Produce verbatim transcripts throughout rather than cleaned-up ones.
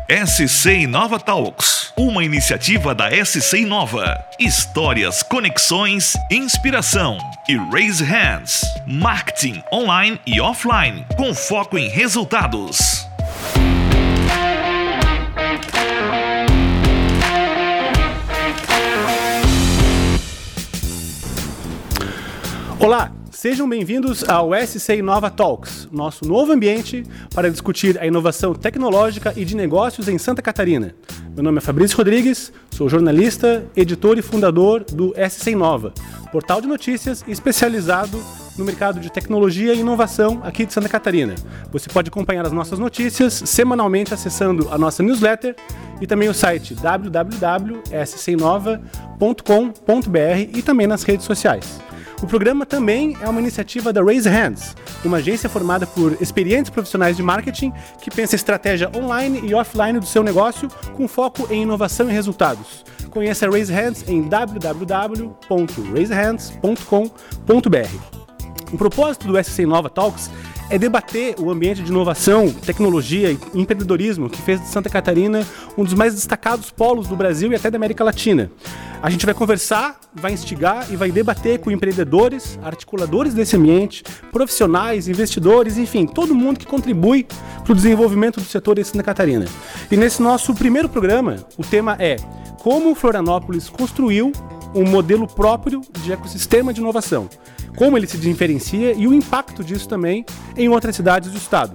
S C Inova Talks, uma iniciativa da S C Inova. Histórias, conexões, inspiração e Raise Hands. Marketing online e offline, com foco em resultados. Olá, sejam bem-vindos ao S C Inova Talks, nosso novo ambiente para discutir a inovação tecnológica e de negócios em Santa Catarina. Meu nome é Fabrício Rodrigues, sou jornalista, editor e fundador do S C Inova, portal de notícias especializado no mercado de tecnologia e inovação aqui de Santa Catarina. Você pode acompanhar as nossas notícias semanalmente acessando a nossa newsletter e também o site w w w ponto s c inova ponto com ponto b r e também nas redes sociais. O programa também é uma iniciativa da Raise Hands, uma agência formada por experientes profissionais de marketing que pensa estratégia online e offline do seu negócio com foco em inovação e resultados. Conheça a Raise Hands em w w w ponto raise hands ponto com ponto b r. O propósito do S C Inova Talks é debater o ambiente de inovação, tecnologia e empreendedorismo que fez de Santa Catarina um dos mais destacados polos do Brasil e até da América Latina. A gente vai conversar, vai instigar e vai debater com empreendedores, articuladores desse ambiente, profissionais, investidores, enfim, todo mundo que contribui para o desenvolvimento do setor em Santa Catarina. E nesse nosso primeiro programa, o tema é como Florianópolis construiu um modelo próprio de ecossistema de inovação, como ele se diferencia e o impacto disso também em outras cidades do estado.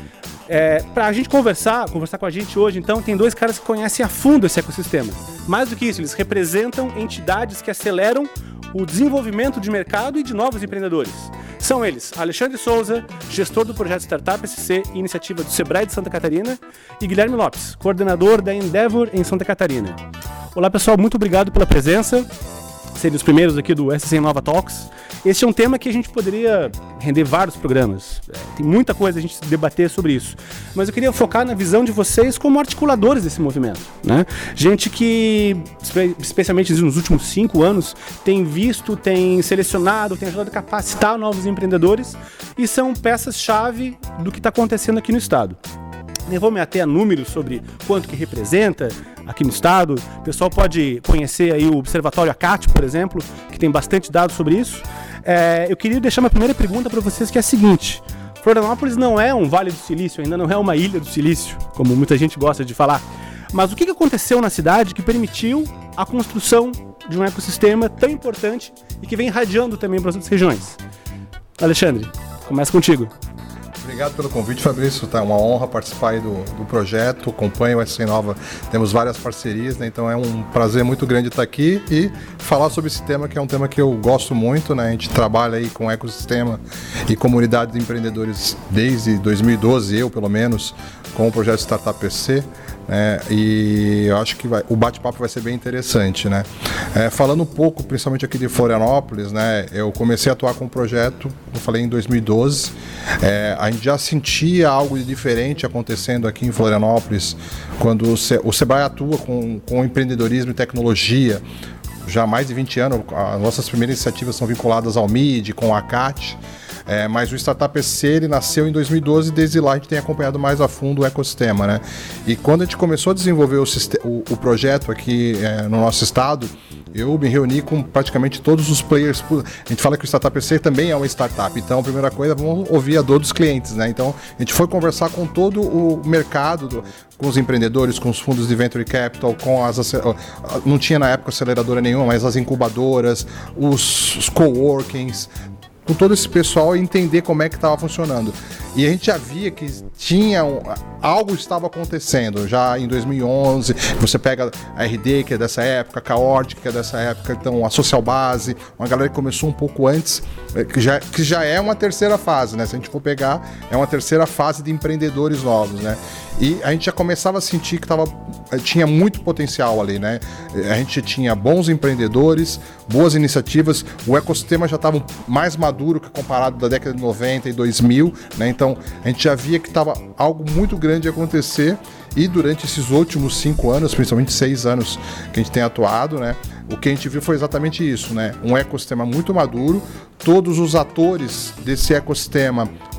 É, para a gente conversar, conversar com a gente hoje, então, tem dois caras que conhecem a fundo esse ecossistema. Mais do que isso, eles representam entidades que aceleram o desenvolvimento de mercado e de novos empreendedores. São eles, Alexandre Souza, gestor do projeto Startup S C, iniciativa do Sebrae de Santa Catarina, e Guilherme Lopes, coordenador da Endeavor em Santa Catarina. Olá, pessoal, muito obrigado pela presença. Serem os primeiros aqui do S C Inova Talks. Este é um tema que a gente poderia render vários programas. É, tem muita coisa a gente debater sobre isso. Mas eu queria focar na visão de vocês como articuladores desse movimento, né? Gente que, especialmente nos últimos cinco anos, tem visto, tem selecionado, tem ajudado a capacitar novos empreendedores e são peças-chave do que está acontecendo aqui no estado. Nem vou me ater a números sobre quanto que representa aqui no estado. O pessoal pode conhecer aí o Observatório ACAT, por exemplo, que tem bastante dados sobre isso. É, eu queria deixar uma primeira pergunta para vocês, que é a seguinte: Florianópolis não é um Vale do Silício, ainda não é uma ilha do silício, como muita gente gosta de falar. Mas o que aconteceu na cidade que permitiu a construção de um ecossistema tão importante e que vem irradiando também para as outras regiões? Alexandre, começa contigo. Obrigado pelo convite, Fabrício. Tá uma honra participar aí do, do projeto. Acompanho o S C Inova, temos várias parcerias, né? Então é um prazer muito grande estar aqui e falar sobre esse tema, que é um tema que eu gosto muito, né? A gente trabalha aí com ecossistema e comunidade de empreendedores desde dois mil e doze, eu pelo menos, com o projeto Startup S C. É, e eu acho que vai, o bate-papo vai ser bem interessante, né? É, falando um pouco, principalmente aqui de Florianópolis, né? Eu comecei a atuar com o projeto, eu falei em dois mil e doze. É, a gente já sentia algo de diferente acontecendo aqui em Florianópolis, quando o, Se, o Sebrae atua com, com empreendedorismo e tecnologia. Já há mais de vinte anos, as nossas primeiras iniciativas são vinculadas ao M I D, com a ACAT. É, mas o Startup S C ele nasceu em dois mil e doze e desde lá a gente tem acompanhado mais a fundo o ecossistema, né? E quando a gente começou a desenvolver o, o, o projeto aqui é, no nosso estado, eu me reuni com praticamente todos os players. A gente fala que o Startup S C também é uma startup, então a primeira coisa, vamos ouvir a dor dos clientes, né? Então a gente foi conversar com todo o mercado, do, com os empreendedores, com os fundos de Venture Capital, com as... Não tinha na época aceleradora nenhuma, mas as incubadoras, os, os coworkings, com todo esse pessoal e entender como é que estava funcionando. E a gente já via que tinha um, algo estava acontecendo já em dois mil e onze. Você pega a R D, que é dessa época, a Caordic, que é dessa época, então a Social Base, uma galera que começou um pouco antes, que já, que já é uma terceira fase, né? Se a gente for pegar, é uma terceira fase de empreendedores novos, né? E a gente já começava a sentir que tava, tinha muito potencial ali, né? A gente tinha bons empreendedores, boas iniciativas, o ecossistema já estava mais maduro que comparado da década de noventa e dois mil, né? Então a gente já via que estava algo muito grande a acontecer e durante esses últimos cinco anos, principalmente seis anos que a gente tem atuado, né? O que a gente viu foi exatamente isso, né? Um ecossistema muito maduro, todos os atores desse ecossistema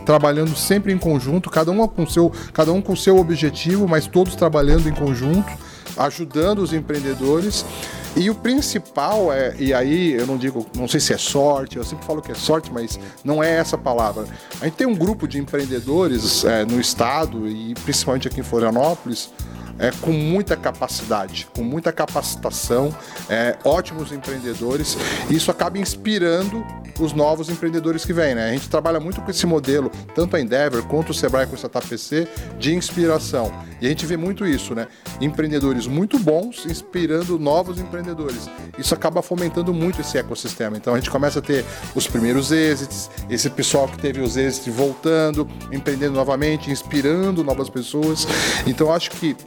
trabalhando sempre em conjunto, cada um com seu, cada um com o seu objetivo, mas todos trabalhando em conjunto, ajudando os empreendedores. E o principal é, e aí eu não digo, não sei se é sorte, eu sempre falo que é sorte, mas não é essa palavra. A gente tem um grupo de empreendedores é, no estado e principalmente aqui em Florianópolis, É, com muita capacidade, com muita capacitação, é, ótimos empreendedores. Isso acaba inspirando os novos empreendedores que vêm, né? A gente trabalha muito com esse modelo, tanto a Endeavor quanto o Sebrae com o Startup P C, de inspiração. E a gente vê muito isso, né? Empreendedores muito bons inspirando novos empreendedores. Isso acaba fomentando muito esse ecossistema. Então a gente começa a ter os primeiros êxitos, esse pessoal que teve os êxitos voltando, empreendendo novamente, inspirando novas pessoas. Então eu acho que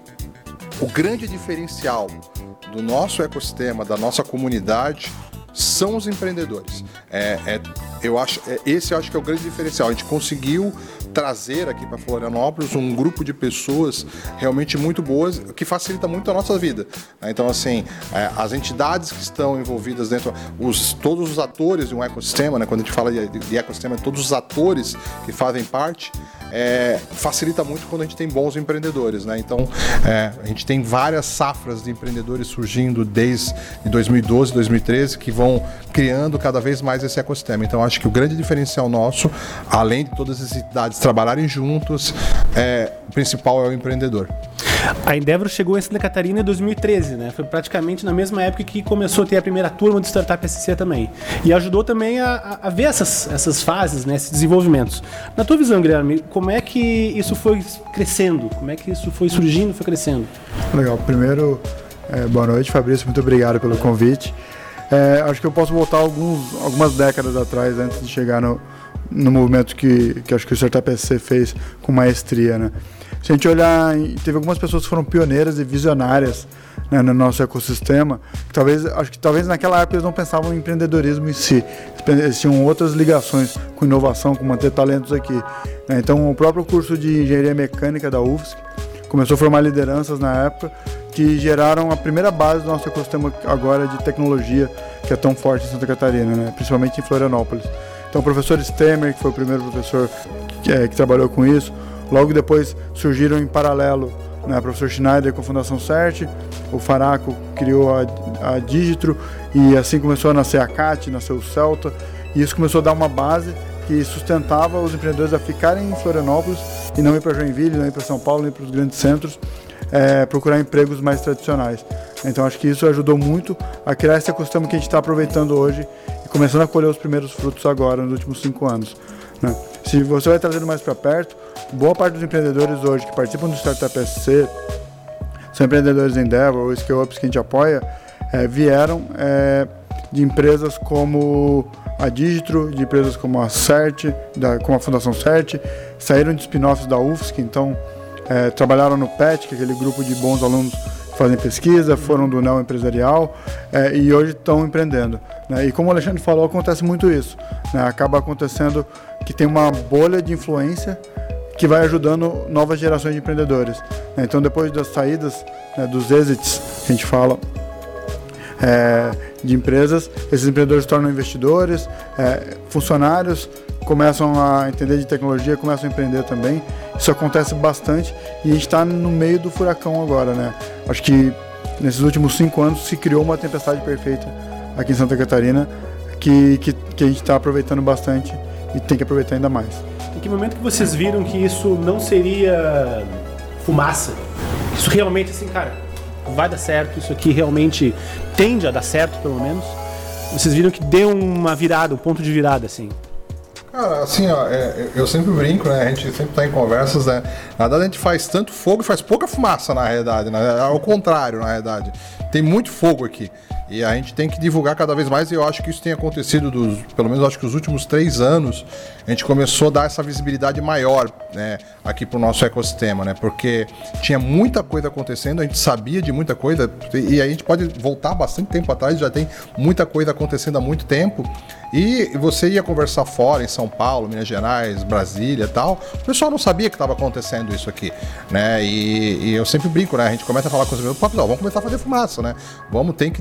o grande diferencial do nosso ecossistema, da nossa comunidade, são os empreendedores. É, é, eu acho, é, esse eu acho que é o grande diferencial. A gente conseguiu trazer aqui para Florianópolis um grupo de pessoas realmente muito boas, que facilita muito a nossa vida. Então, assim, é, as entidades que estão envolvidas dentro, os, todos os atores de um ecossistema, né, quando a gente fala de, de ecossistema, todos os atores que fazem parte, É, facilita muito quando a gente tem bons empreendedores, né? Então, é, a gente tem várias safras de empreendedores surgindo desde dois mil e doze, dois mil e treze, que vão criando cada vez mais esse ecossistema. Então, acho que o grande diferencial nosso, além de todas as entidades trabalharem juntos, é, o principal é o empreendedor. A Endeavor chegou em Santa Catarina em dois mil e treze, né? Foi praticamente na mesma época que começou a ter a primeira turma do Startup S C também. E ajudou também a, a ver essas, essas fases, né? Esses desenvolvimentos. Na tua visão, Guilherme, como é que isso foi crescendo? Como é que isso foi surgindo, foi crescendo? Legal. Primeiro, é, boa noite, Fabrício. Muito obrigado pelo convite. É, acho que eu posso voltar alguns, algumas décadas atrás, antes de chegar no, no movimento que, que acho que o Startup S C fez com maestria, né? Se a gente olhar, teve algumas pessoas que foram pioneiras e visionárias, né, no nosso ecossistema, que talvez, acho que talvez naquela época eles não pensavam em empreendedorismo em si, eles tinham outras ligações com inovação, com manter talentos aqui, né? Então o próprio curso de engenharia mecânica da U F S C começou a formar lideranças na época que geraram a primeira base do nosso ecossistema agora de tecnologia, que é tão forte em Santa Catarina, né, principalmente em Florianópolis. Então o professor Stemer, que foi o primeiro professor que, é, que trabalhou com isso. Logo depois surgiram em paralelo, né, o professor Schneider com a Fundação CERT, o Faraco criou a, a Digitro e assim começou a nascer a C A T, nasceu o Celta, e isso começou a dar uma base que sustentava os empreendedores a ficarem em Florianópolis e não ir para Joinville, não ir para São Paulo, nem para os grandes centros, é, procurar empregos mais tradicionais. Então acho que isso ajudou muito a criar esse ecossistema que a gente está aproveitando hoje e começando a colher os primeiros frutos agora, nos últimos cinco anos. Né? Se você vai trazendo mais para perto, boa parte dos empreendedores hoje que participam do Startup S C, são empreendedores da Endeavor ou Scale-Ups que a gente apoia, é, vieram é, de empresas como a Digitro, de empresas como a CERT, da, como a Fundação CERT, saíram de spin-offs da U F S C, então é, trabalharam no P E T, que é aquele grupo de bons alunos que fazem pesquisa, foram do Neo Empresarial é, e hoje estão empreendendo. Né? E como o Alexandre falou, acontece muito isso. Né? Acaba acontecendo que tem uma bolha de influência que vai ajudando novas gerações de empreendedores. Né? Então, depois das saídas, né, dos exits, que a gente fala, é, de empresas, esses empreendedores se tornam investidores, é, funcionários começam a entender de tecnologia, começam a empreender também. Isso acontece bastante e a gente está no meio do furacão agora, né? Acho que nesses últimos cinco anos se criou uma tempestade perfeita aqui em Santa Catarina que, que, que a gente está aproveitando bastante e tem que aproveitar ainda mais. Em que momento que vocês viram que isso não seria fumaça? Isso realmente, assim, cara, vai dar certo, isso aqui realmente tende a dar certo, pelo menos? Vocês viram que deu uma virada, um ponto de virada, assim? Cara, assim, ó, é, eu sempre brinco, né? A gente sempre tá em conversas, né? Na verdade, a gente faz tanto fogo e faz pouca fumaça, na realidade, né? Ao contrário, na realidade. Tem muito fogo aqui. E a gente tem que divulgar cada vez mais, e eu acho que isso tem acontecido, dos, pelo menos acho que os últimos três anos, a gente começou a dar essa visibilidade maior, né, aqui para o nosso ecossistema, né, porque tinha muita coisa acontecendo, a gente sabia de muita coisa, e a gente pode voltar bastante tempo atrás, já tem muita coisa acontecendo há muito tempo, e você ia conversar fora, em São Paulo, Minas Gerais, Brasília e tal, o pessoal não sabia que estava acontecendo isso aqui, né, e, e eu sempre brinco, né, a gente começa a falar com os meus, vamos começar a fazer fumaça, né, vamos ter que divulgar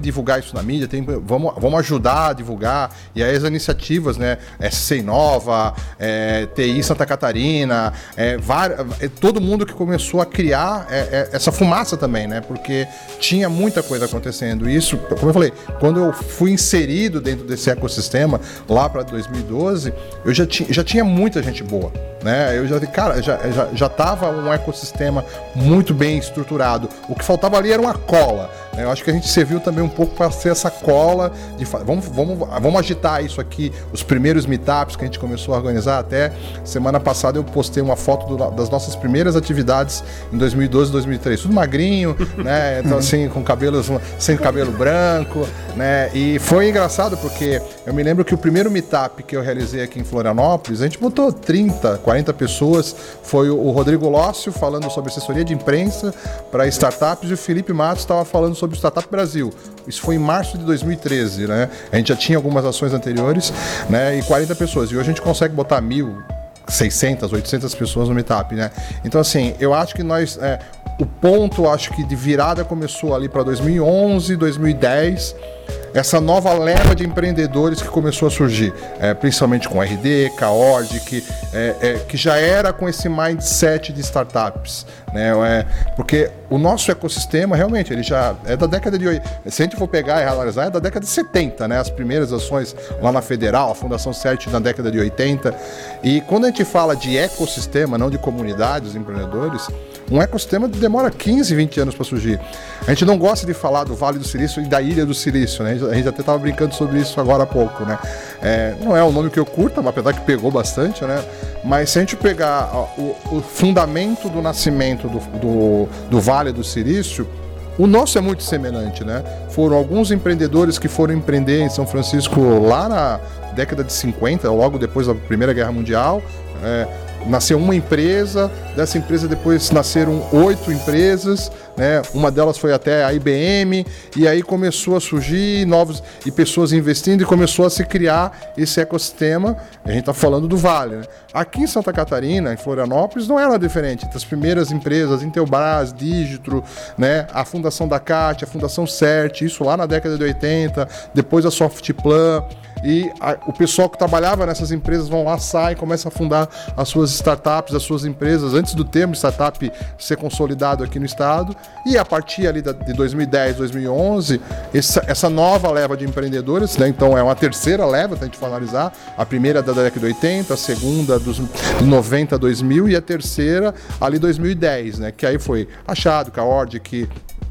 isso na mídia, tem, vamos, vamos ajudar a divulgar. E aí as iniciativas, né, S C Inova, é, T I Santa Catarina, é, várias, é, todo mundo que começou a criar é, é, essa fumaça também, né, porque tinha muita coisa acontecendo. E isso, como eu falei, quando eu fui inserido dentro desse ecossistema, lá para dois mil e doze, eu já, ti, já tinha muita gente boa, né, eu já, cara, já, já, já tava um ecossistema muito bem estruturado. O que faltava ali era uma cola, né? Eu acho que a gente serviu também um pouco para ser essa cola de vamos, vamos, vamos agitar isso aqui, os primeiros meetups que a gente começou a organizar. Até semana passada eu postei uma foto do, das nossas primeiras atividades em dois mil e doze, dois mil e treze, tudo magrinho, né? Então, assim, com cabelos, sem cabelo branco, né? E foi engraçado porque eu me lembro que o primeiro meetup que eu realizei aqui em Florianópolis, a gente botou trinta, quarenta pessoas, foi o Rodrigo Lócio falando sobre assessoria de imprensa para startups e o Felipe Matos estava falando sobre o Startup Brasil. Isso foi em março de dois mil e treze, né? A gente já tinha algumas ações anteriores, né? E quarenta pessoas. E hoje a gente consegue botar mil, seiscentas, oitocentas pessoas no meetup, né? Então, assim, eu acho que nós... É, o ponto, acho que de virada começou ali para dois mil e onze, dois mil e dez... essa nova leva de empreendedores que começou a surgir, é, principalmente com R D, Kaord, que, é, é, que já era com esse mindset de startups, né? É, porque o nosso ecossistema, realmente, ele já é da década de oitenta, se a gente for pegar e analisar, é da década de setenta, né? As primeiras ações lá na Federal, a Fundação CERT na década de oitenta, e quando a gente fala de ecossistema, não de comunidades, empreendedores, um ecossistema demora quinze, vinte anos para surgir. A gente não gosta de falar do Vale do Silício e da Ilha do Silício, né? A gente até estava brincando sobre isso agora há pouco, né? É, não é um nome que eu curto, apesar que pegou bastante, né? Mas se a gente pegar ó, o, o fundamento do nascimento do, do, do Vale do Silício, o nosso é muito semelhante, né? Foram alguns empreendedores que foram empreender em São Francisco lá na década de cinquenta, logo depois da Primeira Guerra Mundial. É, nasceu uma empresa, dessa empresa depois nasceram oito empresas, né? Uma delas foi até a I B M, e aí começou a surgir novos e pessoas investindo e começou a se criar esse ecossistema. A gente está falando do Vale, né? Aqui em Santa Catarina, em Florianópolis, não era diferente. As primeiras empresas, Intelbras, Digitro, né? A Fundação da C A T, a Fundação CERT, isso lá na década de oitenta, depois a Softplan. E a, o pessoal que trabalhava nessas empresas vão lá, sai, começa a fundar as suas startups, as suas empresas, antes do termo startup ser consolidado aqui no estado. E a partir ali da, de dois mil e dez, dois mil e onze, essa, essa nova leva de empreendedores, né? Então é uma terceira leva, se a gente for analisar, a primeira da década de oitenta, a segunda dos de noventa a dois mil e a terceira ali dois mil e dez, né? Que aí foi Achado, Kaord, que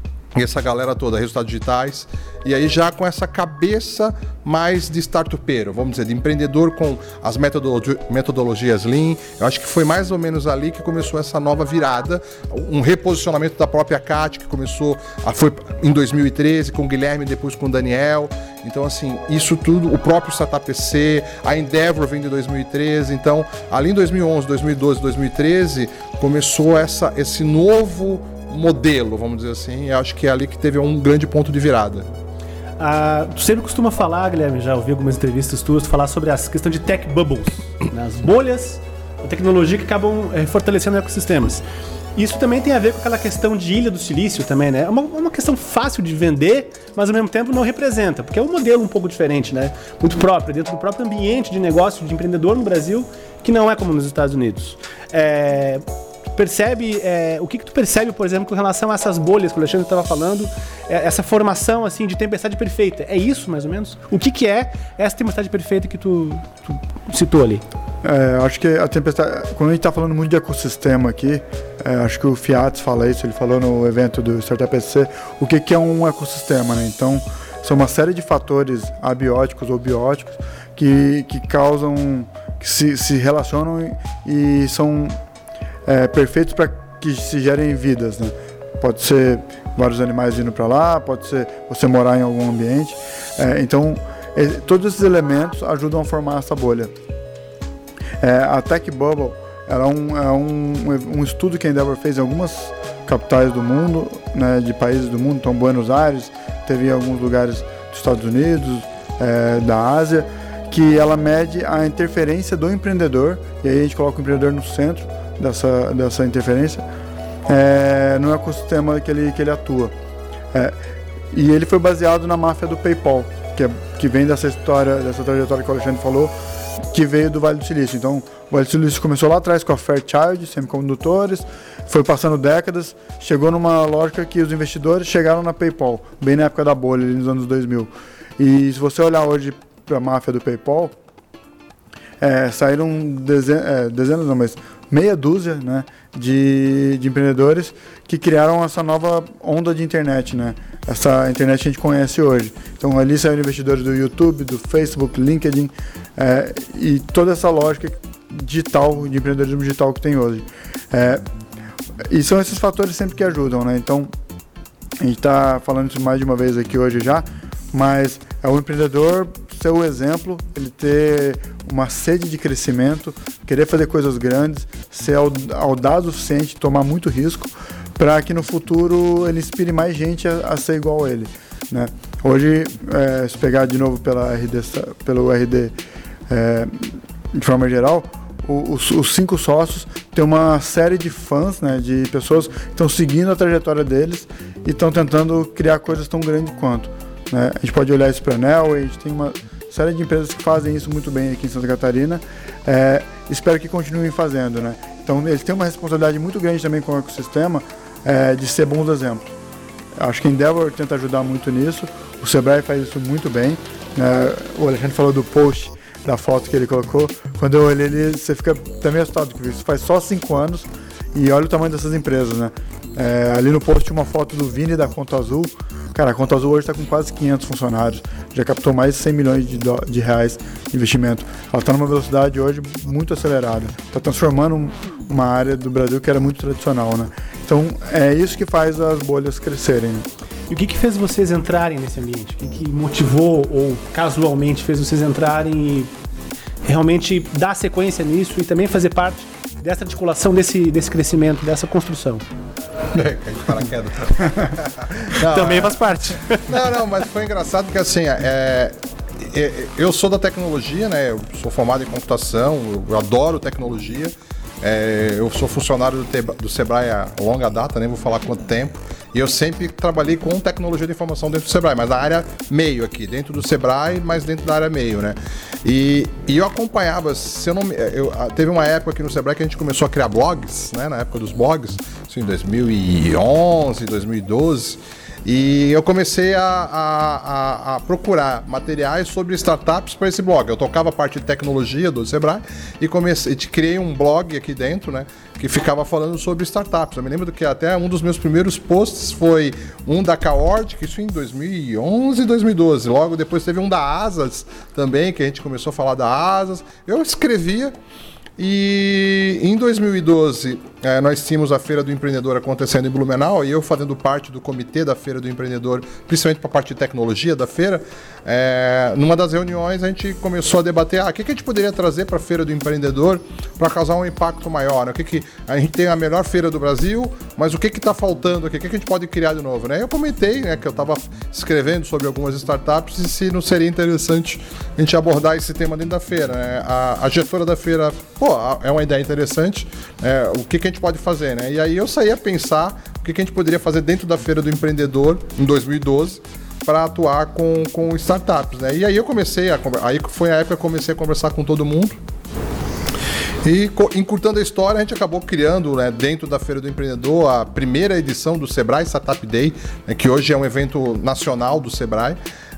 e essa galera toda, resultados digitais, e aí já com essa cabeça mais de startupeiro, vamos dizer, de empreendedor com as metodologi- metodologias Lean. Eu acho que foi mais ou menos ali que começou essa nova virada, um reposicionamento da própria C A T, que começou, a, foi em dois mil e treze, com o Guilherme, depois com o Daniel. Então, assim, isso tudo, o próprio Startup P C, a Endeavor vem de dois mil e treze, então, ali em dois mil e onze, dois mil e doze, dois mil e treze, começou essa, esse novo modelo, vamos dizer assim, e acho que é ali que teve um grande ponto de virada. Ah, tu sempre costuma falar, Guilherme, já ouvi algumas entrevistas tuas, falar sobre a questão de tech bubbles, né? As bolhas da tecnologia que acabam é, fortalecendo ecossistemas. Isso também tem a ver com aquela questão de Ilha do Silício também, né? É uma, uma questão fácil de vender, mas ao mesmo tempo não representa, porque é um modelo um pouco diferente, né? Muito próprio, dentro do próprio ambiente de negócio de empreendedor no Brasil, que não é como nos Estados Unidos. É... percebe, é, o que, que tu percebe, por exemplo, com relação a essas bolhas que o Alexandre estava falando, é, essa formação assim de tempestade perfeita, é isso mais ou menos? O que, que é essa tempestade perfeita que tu, tu citou ali? É, acho que a tempestade, quando a gente está falando muito de ecossistema aqui, é, acho que o Fiat fala isso, ele falou no evento do Startup P C, o que, que é um ecossistema, né? Então, são uma série de fatores abióticos ou bióticos que, que causam, que se, se relacionam e, e são É, perfeitos para que se gerem vidas, né? Pode ser vários animais indo para lá, pode ser você morar em algum ambiente. É, então, é, todos esses elementos ajudam a formar essa bolha. É, a Tech Bubble era um, é um, um estudo que a Endeavor fez em algumas capitais do mundo, né, de países do mundo, então Buenos Aires, teve em alguns lugares dos Estados Unidos, é, da Ásia, que ela mede a interferência do empreendedor, e aí a gente coloca o empreendedor no centro dessa, dessa interferência, é, no ecossistema que ele, que ele atua. É, E ele foi baseado na máfia do PayPal, que, é, que vem dessa história, dessa trajetória que o Alexandre falou, que veio do Vale do Silício. Então, o Vale do Silício começou lá atrás com a Fairchild, semicondutores, foi passando décadas, chegou numa lógica que os investidores chegaram na PayPal, bem na época da bolha, ali nos anos dois mil. E se você olhar hoje para a máfia do PayPal, é, saíram dezenas, é, dezenas não, mas meia dúzia, né, de, de empreendedores que criaram essa nova onda de internet, né? Essa internet que a gente conhece hoje. Então ali saíram investidores do YouTube, do Facebook, LinkedIn, é, e toda essa lógica digital, de empreendedorismo digital que tem hoje. É, e são esses fatores sempre que ajudam, né? Então a gente está falando isso mais de uma vez aqui hoje já, mas é o empreendedor ser o exemplo, ele ter uma sede de crescimento, querer fazer coisas grandes, ser audaz o suficiente, tomar muito risco, para que no futuro ele inspire mais gente a, a ser igual a ele, né? Hoje, é, se pegar de novo pela R D, pelo R D é, de forma geral, os, os cinco sócios têm uma série de fãs, né, de pessoas que estão seguindo a trajetória deles e estão tentando criar coisas tão grandes quanto, né? A gente pode olhar isso para a Enel, a gente tem uma série de empresas que fazem isso muito bem aqui em Santa Catarina, é, espero que continuem fazendo, né? Então eles têm uma responsabilidade muito grande também com o ecossistema, é, de ser bons exemplos. Acho que a Endeavor tenta ajudar muito nisso, o Sebrae faz isso muito bem, né? O Alexandre falou do post, da foto que ele colocou, quando eu olhei ele, você fica até meio assustado, porque isso faz só cinco anos e olha o tamanho dessas empresas, né? É, ali no post tinha uma foto do Vini da Conta Azul. Cara, a Conta Azul hoje está com quase quinhentos funcionários, já captou mais de cem milhões de, do, de reais de investimento. Ela está numa velocidade hoje muito acelerada, está transformando um, uma área do Brasil que era muito tradicional, né? Então é isso que faz as bolhas crescerem, né? E o que, que fez vocês entrarem nesse ambiente? O que, que motivou ou casualmente fez vocês entrarem e realmente dar sequência nisso e também fazer parte dessa articulação, desse, desse crescimento, dessa construção? É, cai de paraquedas. Também faz parte. Não, não, mas foi engraçado porque assim, é, é, eu sou da tecnologia, né? Eu sou formado em computação, eu adoro tecnologia. É, eu sou funcionário do, do Sebrae há longa data, nem vou falar quanto tempo. E eu sempre trabalhei com tecnologia de informação dentro do Sebrae, mas na área meio aqui, dentro do Sebrae, mas dentro da área meio, né? E, e eu acompanhava, se eu não eu, teve uma época aqui no Sebrae que a gente começou a criar blogs, né? Na época dos blogs, assim, em dois mil e onze, dois mil e doze. E eu comecei a, a, a, a procurar materiais sobre startups para esse blog. Eu tocava a parte de tecnologia do Sebrae e comecei, criei um blog aqui dentro, né, que ficava falando sobre startups. Eu me lembro que até um dos meus primeiros posts foi um da Caord, que isso em dois mil e onze, dois mil e doze. Logo depois teve um da Asas também, que a gente começou a falar da Asas. Eu escrevia. E em dois mil e doze, é, nós tínhamos a Feira do Empreendedor acontecendo em Blumenau, e eu fazendo parte do comitê da Feira do Empreendedor, principalmente para a parte de tecnologia da feira. É, numa das reuniões a gente começou a debater ah, o que, que a gente poderia trazer para a Feira do Empreendedor para causar um impacto maior, né? O que que, a gente tem a melhor feira do Brasil, mas o que está faltando aqui? O que, que a gente pode criar de novo? Né? Eu comentei, né, que eu estava escrevendo sobre algumas startups e se não seria interessante a gente abordar esse tema dentro da feira. Né? A, a gestora da feira, pô, é uma ideia interessante, é, o que, que a gente pode fazer, né? E aí eu saí a pensar o que, que a gente poderia fazer dentro da Feira do Empreendedor em dois mil e doze para atuar com, com startups, né? E aí eu comecei a aí foi a época que eu comecei a conversar com todo mundo. E encurtando a história, a gente acabou criando, né, dentro da Feira do Empreendedor a primeira edição do Sebrae Startup Day, né, que hoje é um evento nacional do Sebrae.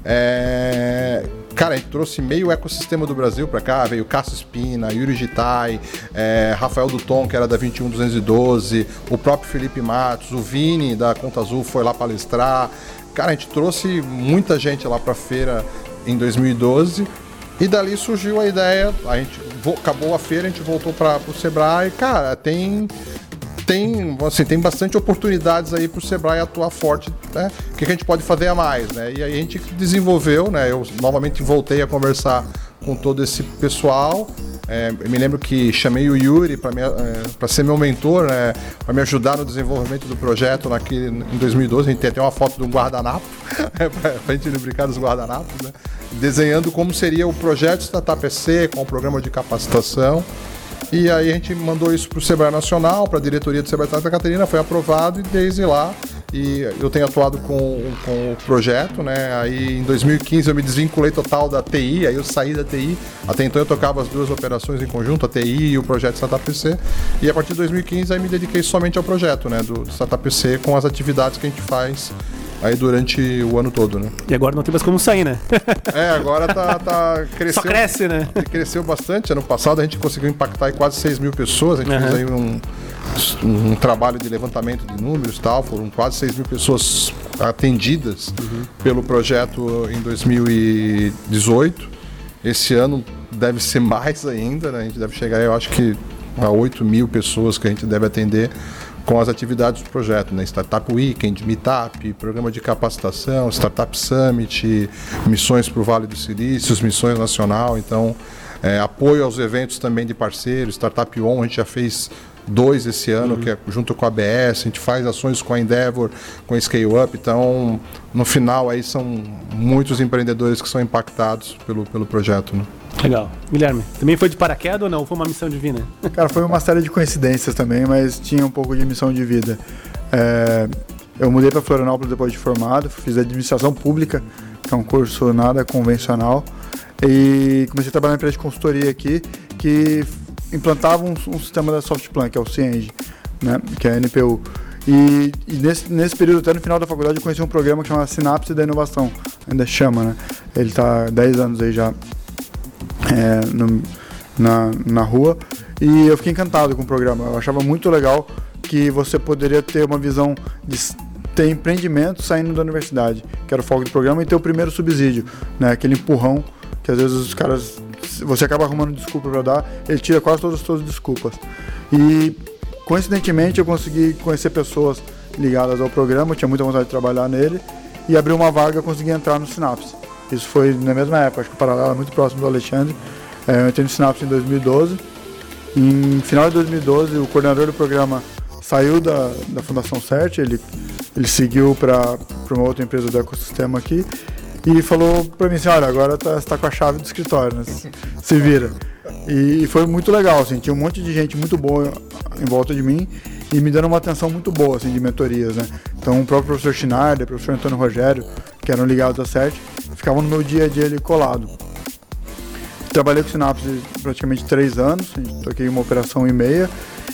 É... Cara, a gente trouxe meio ecossistema do Brasil para cá, veio Cássio Espina, Yuri Gitai, é, Rafael Duton, que era da vinte e um duzentos e doze, o próprio Felipe Matos, o Vini da Conta Azul foi lá palestrar. Cara, a gente trouxe muita gente lá para a feira em dois mil e doze e dali surgiu a ideia, a gente acabou a feira, a gente voltou para o Sebrae. Cara, tem... Tem, assim, tem bastante oportunidades aí para o Sebrae atuar forte, né? O que a gente pode fazer a mais, né? E aí a gente desenvolveu, né? Eu novamente voltei a conversar com todo esse pessoal. É, eu me lembro que chamei o Yuri para é, ser meu mentor, né? Para me ajudar no desenvolvimento do projeto naquele, em dois mil e doze. A gente tem até uma foto de um guardanapo, para a gente brincar dos guardanapos, né? Desenhando como seria o projeto Startup E C com o programa de capacitação. E aí a gente mandou isso para o Sebrae Nacional, para a diretoria do Sebrae Santa Catarina, foi aprovado e desde lá e eu tenho atuado com, com o projeto, né? Aí em dois mil e quinze eu me desvinculei total da T I, aí eu saí da T I. Até então eu tocava as duas operações em conjunto, a T I e o projeto Startup P C. E a partir de dois mil e quinze aí me dediquei somente ao projeto, né? Do, do Startup P C, com as atividades que a gente faz aí durante o ano todo, né? E agora não tem mais como sair, né? É, agora tá, tá cresceu, Só cresce, né? Cresceu bastante. Ano passado a gente conseguiu impactar aí quase seis mil pessoas. A gente uhum. fez aí um, um, um trabalho de levantamento de números e tal. Foram quase seis mil pessoas atendidas uhum. pelo projeto em dois mil e dezoito. Esse ano deve ser mais ainda, né? A gente deve chegar, eu acho que a oito mil pessoas que a gente deve atender com as atividades do projeto, né? Startup Weekend, Meetup, programa de capacitação, Startup Summit, missões para o Vale do Silício, missões nacional, então é, apoio aos eventos também de parceiros, Startup On, a gente já fez dois esse ano, uhum. que é junto com a A B S, a gente faz ações com a Endeavor, com a Scale Up, então no final aí são muitos empreendedores que são impactados pelo, pelo projeto, né? Legal. Guilherme, também foi de paraquedas ou não? Foi uma missão divina? Cara, foi uma série de coincidências também, mas tinha um pouco de missão de vida. É, eu mudei para Florianópolis depois de formado, fiz administração pública, que é um curso nada convencional, e comecei a trabalhar na empresa de consultoria aqui, que implantava um, um sistema da Softplan, que é o Cienge, né, que é a N P U. E, e nesse, nesse período, até no final da faculdade, eu conheci um programa que chama Sinapse da Inovação, ainda chama, né? Ele está há dez anos aí já é, no, na, na rua, e eu fiquei encantado com o programa. Eu achava muito legal que você poderia ter uma visão de ter empreendimento saindo da universidade, que era o foco do programa, e ter o primeiro subsídio, né? Aquele empurrão que às vezes os caras, você acaba arrumando desculpa para dar, ele tira quase todas as suas desculpas. E coincidentemente eu consegui conhecer pessoas ligadas ao programa, eu tinha muita vontade de trabalhar nele, e abriu uma vaga, eu consegui entrar no Sinapse. Isso foi na mesma época, acho que o paralelo é muito próximo do Alexandre. É, eu entrei no Sinapse em dois mil e doze. Em final de dois mil e doze, o coordenador do programa saiu da, da Fundação CERT, ele, ele seguiu para uma outra empresa do ecossistema aqui, e falou para mim assim, olha, agora tá, você tá com a chave do escritório, né? Se vira. E foi muito legal, assim, tinha um monte de gente muito boa em volta de mim e me dando uma atenção muito boa, assim, de mentorias, né? Então o próprio professor Schneider, o professor Antônio Rogério, que eram ligados à CERT, ficavam no meu dia a dia ali colado. Trabalhei com Sinapse praticamente três anos, toquei uma operação e meia,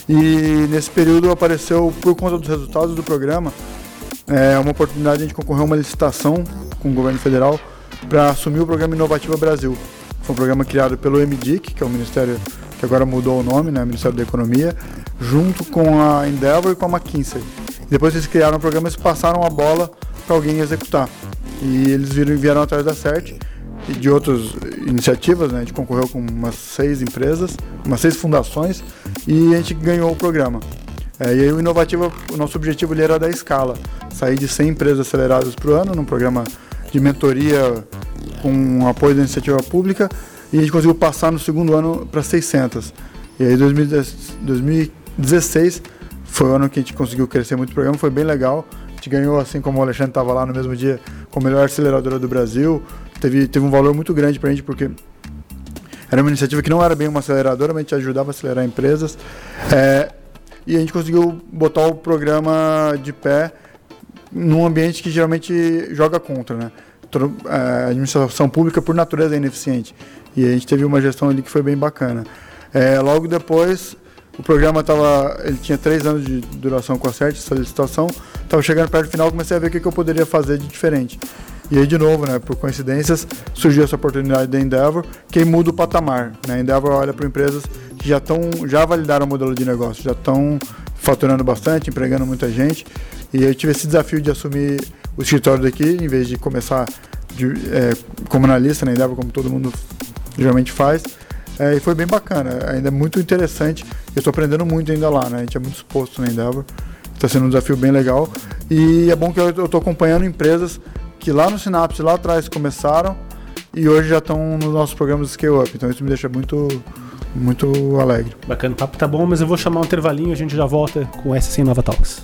e nesse período apareceu, por conta dos resultados do programa, é, uma oportunidade de a gente concorrer a uma licitação com o governo federal para assumir o programa Inovativa Brasil. Foi um programa criado pelo M D I C, que é o ministério que agora mudou o nome, né, Ministério da Economia, junto com a Endeavor e com a McKinsey. Depois eles criaram o programa e passaram a bola para alguém executar. E eles vieram, vieram atrás da CERT e de outras iniciativas, né? A gente concorreu com umas seis empresas, umas seis fundações, e a gente ganhou o programa. É, e aí o Inovativa, o nosso objetivo ali era dar escala, sair de cem empresas aceleradas por ano, num programa de mentoria com apoio da iniciativa pública, e a gente conseguiu passar no segundo ano para seiscentas. E aí dois mil e dezesseis foi o ano que a gente conseguiu crescer muito o programa, foi bem legal. A gente ganhou, assim como o Alexandre estava lá no mesmo dia, como a melhor aceleradora do Brasil. Teve, teve um valor muito grande para a gente, porque era uma iniciativa que não era bem uma aceleradora, mas a gente ajudava a acelerar empresas. É, e a gente conseguiu botar o programa de pé num ambiente que geralmente joga contra, né? A administração pública, por natureza, é ineficiente. E a gente teve uma gestão ali que foi bem bacana. É, logo depois, o programa tava, ele tinha três anos de duração com a CERT, essa licitação. Estava chegando perto do final, comecei a ver o que, que eu poderia fazer de diferente. E aí, de novo, né, por coincidências, surgiu essa oportunidade da Endeavor, que muda o patamar. Né? A Endeavor olha para empresas que já, tão, já validaram o modelo de negócio, já estão faturando bastante, empregando muita gente. E eu tive esse desafio de assumir o escritório daqui, em vez de começar de, é, como analista na Endeavor, como todo mundo geralmente faz. É, e foi bem bacana, ainda é muito interessante. Eu estou aprendendo muito ainda lá, né? A gente é muito exposto na Endeavor. Está sendo um desafio bem legal. E é bom que eu estou acompanhando empresas que lá no Sinapse, lá atrás, começaram e hoje já estão nos nossos programas de Scale Up. Então isso me deixa muito, muito alegre. Bacana, o papo tá bom, mas eu vou chamar um intervalinho e a gente já volta com o S C Nova Talks.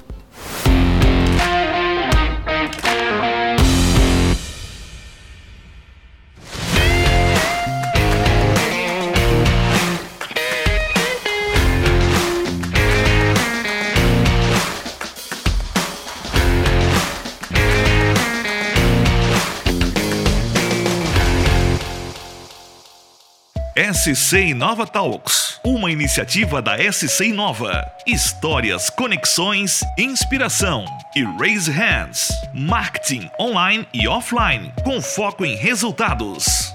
S C Inova Talks, uma iniciativa da S C Inova. Histórias, conexões, inspiração e Raise Hands. Marketing online e offline, com foco em resultados.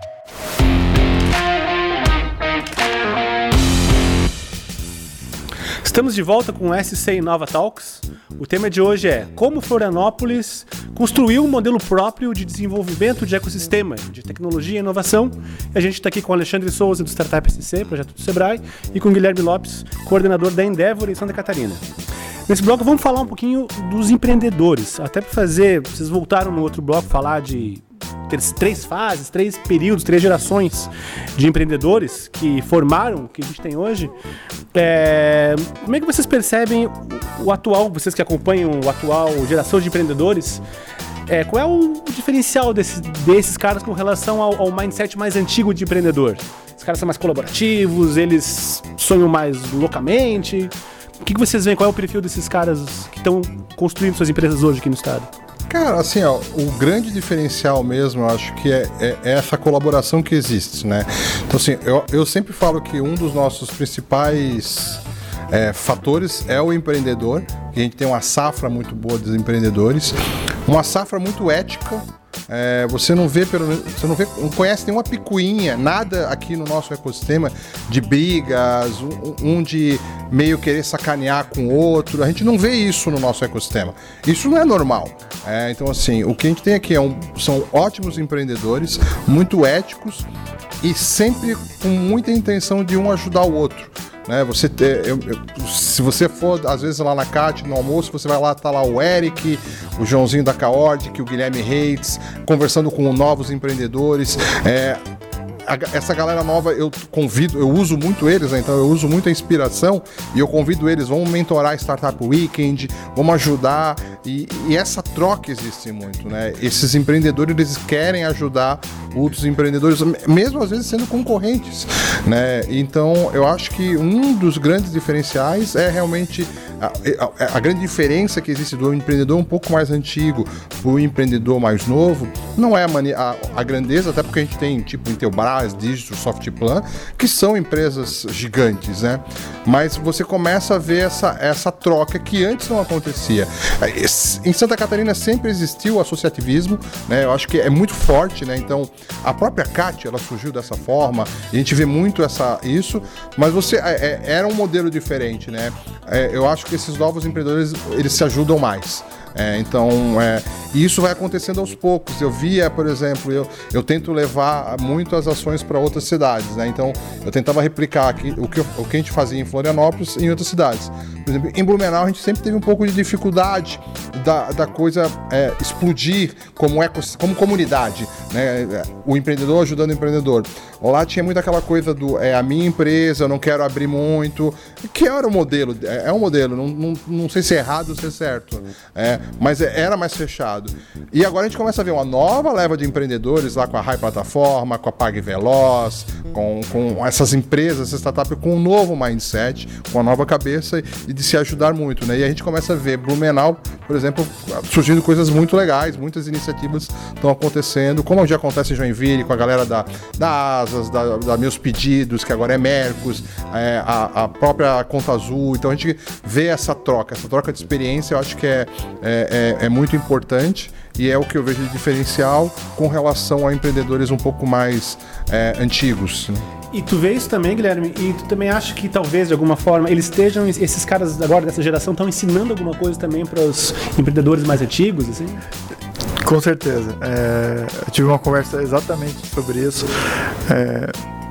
Estamos de volta com o S C Inova Talks. O tema de hoje é como Florianópolis construiu um modelo próprio de desenvolvimento de ecossistema, de tecnologia e inovação. E a gente está aqui com o Alexandre Souza, do Startup S C, projeto do Sebrae, e com o Guilherme Lopes, coordenador da Endeavor em Santa Catarina. Nesse bloco vamos falar um pouquinho dos empreendedores. Até para fazer, vocês voltaram no outro bloco falar de três fases, três períodos, três gerações de empreendedores que formaram o que a gente tem hoje. É, como é que vocês percebem o, o atual, vocês que acompanham o atual geração de empreendedores, é, qual é o diferencial desse, desses caras com relação ao, ao mindset mais antigo de empreendedor? Os caras são mais colaborativos, eles sonham mais loucamente. O que, que vocês veem? Qual é o perfil desses caras que estão construindo suas empresas hoje aqui no estado? Cara, assim, ó, o grande diferencial mesmo, eu acho que é, é, é essa colaboração que existe, né? Então, assim, eu, eu sempre falo que um dos nossos principais é, fatores é o empreendedor, que a gente tem uma safra muito boa dos empreendedores, uma safra muito ética. É, você não vê, pelo você não vê, não conhece nenhuma picuinha, nada aqui no nosso ecossistema de brigas, um, um de meio querer sacanear com o outro. A gente não vê isso no nosso ecossistema. Isso não é normal. É, então, assim, o que a gente tem aqui é um, são ótimos empreendedores, muito éticos e sempre com muita intenção de um ajudar o outro. Né, você ter, eu, eu, se você for às vezes lá na C A T, no almoço, você vai lá, tá lá o Eric, o Joãozinho da Caordic, o Guilherme Reitz, conversando com novos empreendedores. É, a, essa galera nova eu convido, eu uso muito eles, né, então eu uso muito a inspiração e eu convido eles, vamos mentorar a Startup Weekend, vamos ajudar, e, e essa troca existe muito, né? Esses empreendedores, eles querem ajudar outros empreendedores, mesmo às vezes sendo concorrentes, né? Então eu acho que um dos grandes diferenciais é realmente a, a, a grande diferença que existe do empreendedor um pouco mais antigo para o empreendedor mais novo, não é a, mania, a, a grandeza, até porque a gente tem tipo Intelbras, Digital, Softplan, que são empresas gigantes, né? Mas você começa a ver essa, essa troca que antes não acontecia. Em Santa Catarina sempre existiu o associativismo, né? Eu acho que é muito forte, né? Então a própria C A T, ela surgiu dessa forma, e a gente vê muito essa, isso, mas você é, era um modelo diferente, né? É, eu acho que esses novos empreendedores, eles se ajudam mais. É, então, é, isso vai acontecendo aos poucos. Eu via, por exemplo, eu, eu tento levar muito as ações para outras cidades, né? Então, eu tentava replicar aqui o que, o que a gente fazia em Florianópolis em outras cidades. Por exemplo, em Blumenau, a gente sempre teve um pouco de dificuldade da, da coisa é, explodir como, ecos, como comunidade, né? O empreendedor ajudando o empreendedor. Lá tinha muito aquela coisa do é a minha empresa, eu não quero abrir muito, que era o modelo, é, é um modelo, não, não, não sei se é errado ou se é certo, é, mas era mais fechado. E agora a gente começa a ver uma nova leva de empreendedores lá com a Rai Plataforma, com a Pague Veloz, com, com essas empresas, essa startup com um novo mindset, com uma nova cabeça e de se ajudar muito, né? E a gente começa a ver Blumenau, por exemplo, surgindo coisas muito legais, muitas iniciativas estão acontecendo, como já acontece em Joinville, com a galera da, da Asas, da, da Meus Pedidos, que agora é Mercos, é, a, a própria Conta Azul. Então a gente vê essa troca, essa troca de experiência, eu acho que é, é, é, é muito importante e é o que eu vejo de diferencial com relação a empreendedores um pouco mais é, antigos, né? E tu vê isso também, Guilherme, e tu também acha que talvez, de alguma forma, eles estejam, esses caras agora dessa geração, estão ensinando alguma coisa também para os empreendedores mais antigos, assim? Com certeza. É, eu tive uma conversa exatamente sobre isso é,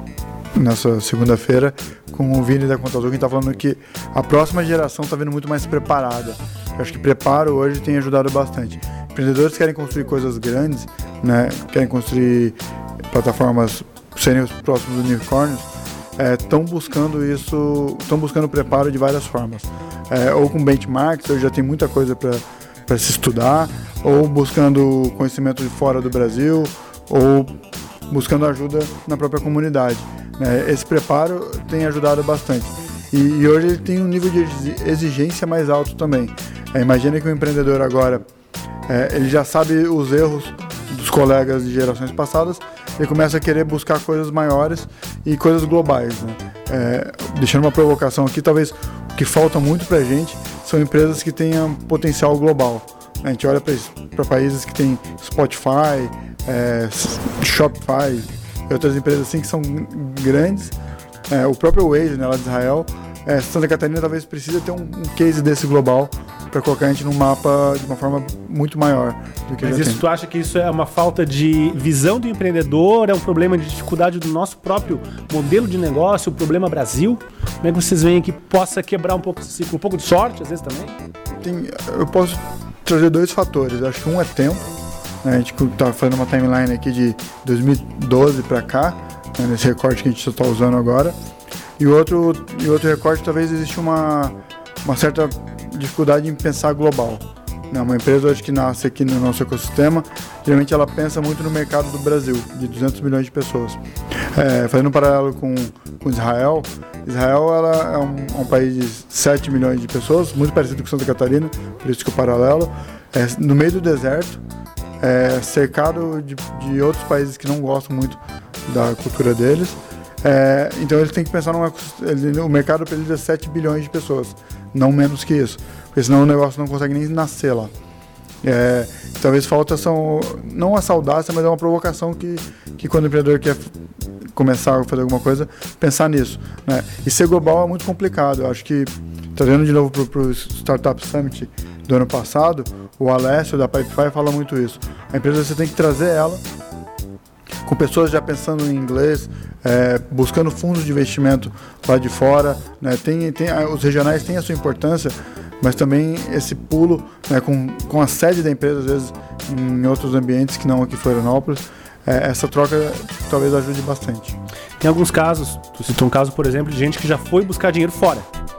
nessa segunda-feira com o Vini da Conta Azul, que está falando que a próxima geração está vindo muito mais preparada. Eu acho que preparo hoje tem ajudado bastante. Empreendedores querem construir coisas grandes, né? Querem construir plataformas, serem os próximos unicórnios, estão é, buscando isso, estão buscando preparo de várias formas. É, ou com benchmarks, eu já tenho muita coisa para se estudar, ou buscando conhecimento de fora do Brasil, ou buscando ajuda na própria comunidade. É, esse preparo tem ajudado bastante. E, e hoje ele tem um nível de exigência mais alto também. É, imagina que o empreendedor agora, é, ele já sabe os erros dos colegas de gerações passadas, ele começa a querer buscar coisas maiores e coisas globais, né? É, deixando uma provocação aqui, talvez o que falta muito para a gente são empresas que tenham potencial global. A gente olha para países que tem Spotify, é, Shopify e outras empresas assim que são grandes. É, o próprio Waze, né, lá de Israel, é, Santa Catarina talvez precise ter um, um case desse global para colocar a gente num mapa de uma forma muito maior do que Mas já isso tem. tu acha que isso é uma falta de visão do empreendedor, é um problema de dificuldade do nosso próprio modelo de negócio, o problema Brasil? Como é que vocês veem que possa quebrar um pouco esse ciclo? Um pouco de sorte, às vezes, também? Tem, eu posso trazer dois fatores. Acho que um é tempo. Né? A gente está fazendo uma timeline aqui de dois mil e doze para cá, né? Nesse recorte que a gente está usando agora. E o outro, e outro recorte, talvez existe uma, uma certa dificuldade em pensar global. Né? Uma empresa hoje que nasce aqui no nosso ecossistema, geralmente ela pensa muito no mercado do Brasil, de duzentos milhões de pessoas. É, fazendo um paralelo com, com Israel, Israel ela é um, um país de sete milhões de pessoas, muito parecido com Santa Catarina, por isso que o paralelo. É, no meio do deserto, é, cercado de, de outros países que não gostam muito da cultura deles. É, então eles têm que pensar numa, ele, o mercado para eles é sete bilhões de pessoas, não menos que isso, porque senão o negócio não consegue nem nascer lá. É, talvez falta são, não essa audácia, mas é uma provocação que, que quando o empreendedor quer começar a fazer alguma coisa, pensar nisso. Né? E ser global é muito complicado. Eu acho que, trazendo de novo para o Startup Summit do ano passado, o Alessio da Pipefy fala muito isso. A empresa você tem que trazer ela com pessoas já pensando em inglês, é, buscando fundos de investimento lá de fora, né? tem, tem, os regionais têm a sua importância, mas também esse pulo, né, com, com a sede da empresa, às vezes em outros ambientes que não aqui em Florianópolis, é, essa troca talvez ajude bastante. Tem alguns casos, tu citou um caso, por exemplo, de gente que já foi buscar dinheiro fora.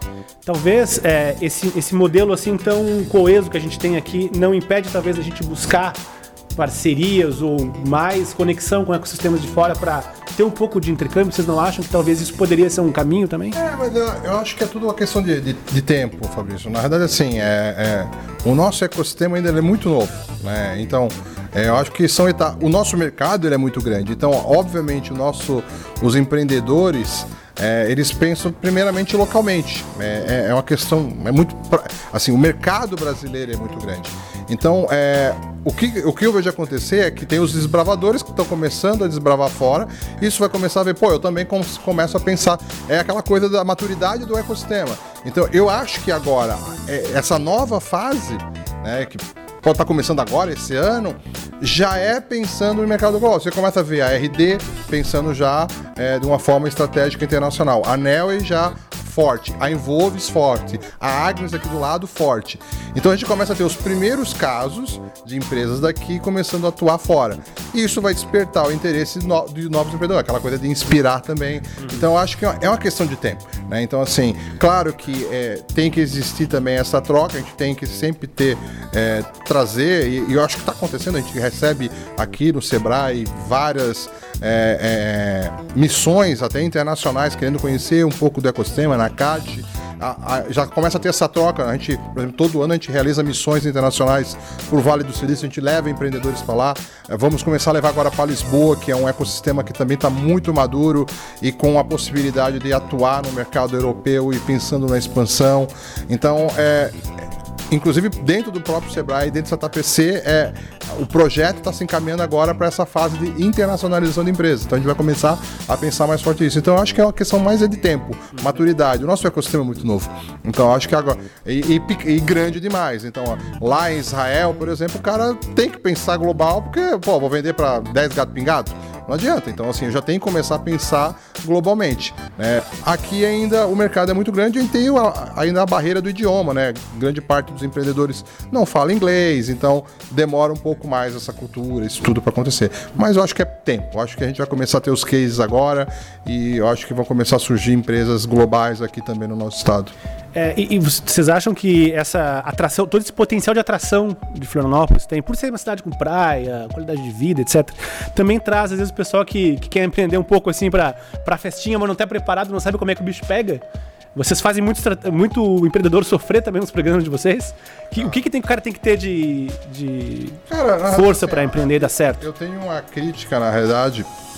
Talvez é, esse, esse modelo assim tão coeso que a gente tem aqui não impede talvez a gente buscar parcerias ou mais conexão com ecossistemas de fora para ter um pouco de intercâmbio? Vocês não acham que talvez isso poderia ser um caminho também? É, mas eu, eu acho que é tudo uma questão de, de, de tempo, Fabrício. Na verdade, assim, é, é, o nosso ecossistema ainda é muito novo, né? Então, é, eu acho que são etapas. O nosso mercado ele é muito grande. Então, obviamente, o nosso, os empreendedores É, eles pensam primeiramente localmente. É, é, é uma questão, é muito, assim, o mercado brasileiro é muito grande. Então, é, o, que, o que eu vejo acontecer é que tem os desbravadores que estão começando a desbravar fora. Isso vai começar a ver, pô, eu também com, começo a pensar, é aquela coisa da maturidade do ecossistema. Então, eu acho que agora, é, essa nova fase, né, que pode estar começando agora, esse ano, já é pensando no mercado global. Você começa a ver a R D pensando já é, de uma forma estratégica internacional. A Nelway já forte, a Involves forte, a Agnes aqui do lado forte. Então a gente começa a ter os primeiros casos de empresas daqui começando a atuar fora. E isso vai despertar o interesse de novos empreendedores, aquela coisa de inspirar também. Então eu acho que é uma questão de tempo, né? Então assim, claro que é, tem que existir também essa troca, a gente tem que sempre ter, é, trazer, e, e eu acho que está acontecendo, a gente recebe aqui no Sebrae várias É, é, missões até internacionais querendo conhecer um pouco do ecossistema, na C A D, a, a, já começa a ter essa troca. A gente, por exemplo, todo ano a gente realiza missões internacionais por Vale do Silício, a gente leva empreendedores para lá. É, vamos começar a levar agora para Lisboa, que é um ecossistema que também está muito maduro e com a possibilidade de atuar no mercado europeu e pensando na expansão. Então, é, inclusive dentro do próprio Sebrae, dentro do Startup P C, é, o projeto está se encaminhando agora para essa fase de internacionalização da empresa. Então a gente vai começar a pensar mais forte nisso. Então eu acho que é uma questão mais de tempo, maturidade. O nosso ecossistema é muito novo. Então eu acho que agora. E, e, e grande demais. Então, ó, lá em Israel, por exemplo, o cara tem que pensar global, porque, pô, vou vender para dez gato pingado? Não adianta. Então, assim, eu já tenho que começar a pensar globalmente, né? Aqui ainda o mercado é muito grande e a gente tem a, ainda a barreira do idioma, né? Grande parte dos empreendedores não fala inglês, então demora um pouco mais essa cultura, isso tudo para acontecer. Mas eu acho que é tempo. Eu acho que a gente vai começar a ter os cases agora e eu acho que vão começar a surgir empresas globais aqui também no nosso estado. É, e, e vocês acham que essa atração, todo esse potencial de atração de Florianópolis tem, por ser uma cidade com praia, qualidade de vida, etcétera, também traz, às vezes, o pessoal que, que quer empreender um pouco assim pra, pra festinha, mas não tá preparado, não sabe como é que o bicho pega? Vocês fazem muito, muito empreendedor sofrer também nos programas de vocês? Que, o que, que tem, o cara tem que ter de, de cara, força assim, para empreender e dar certo? Eu tenho uma crítica, na realidade,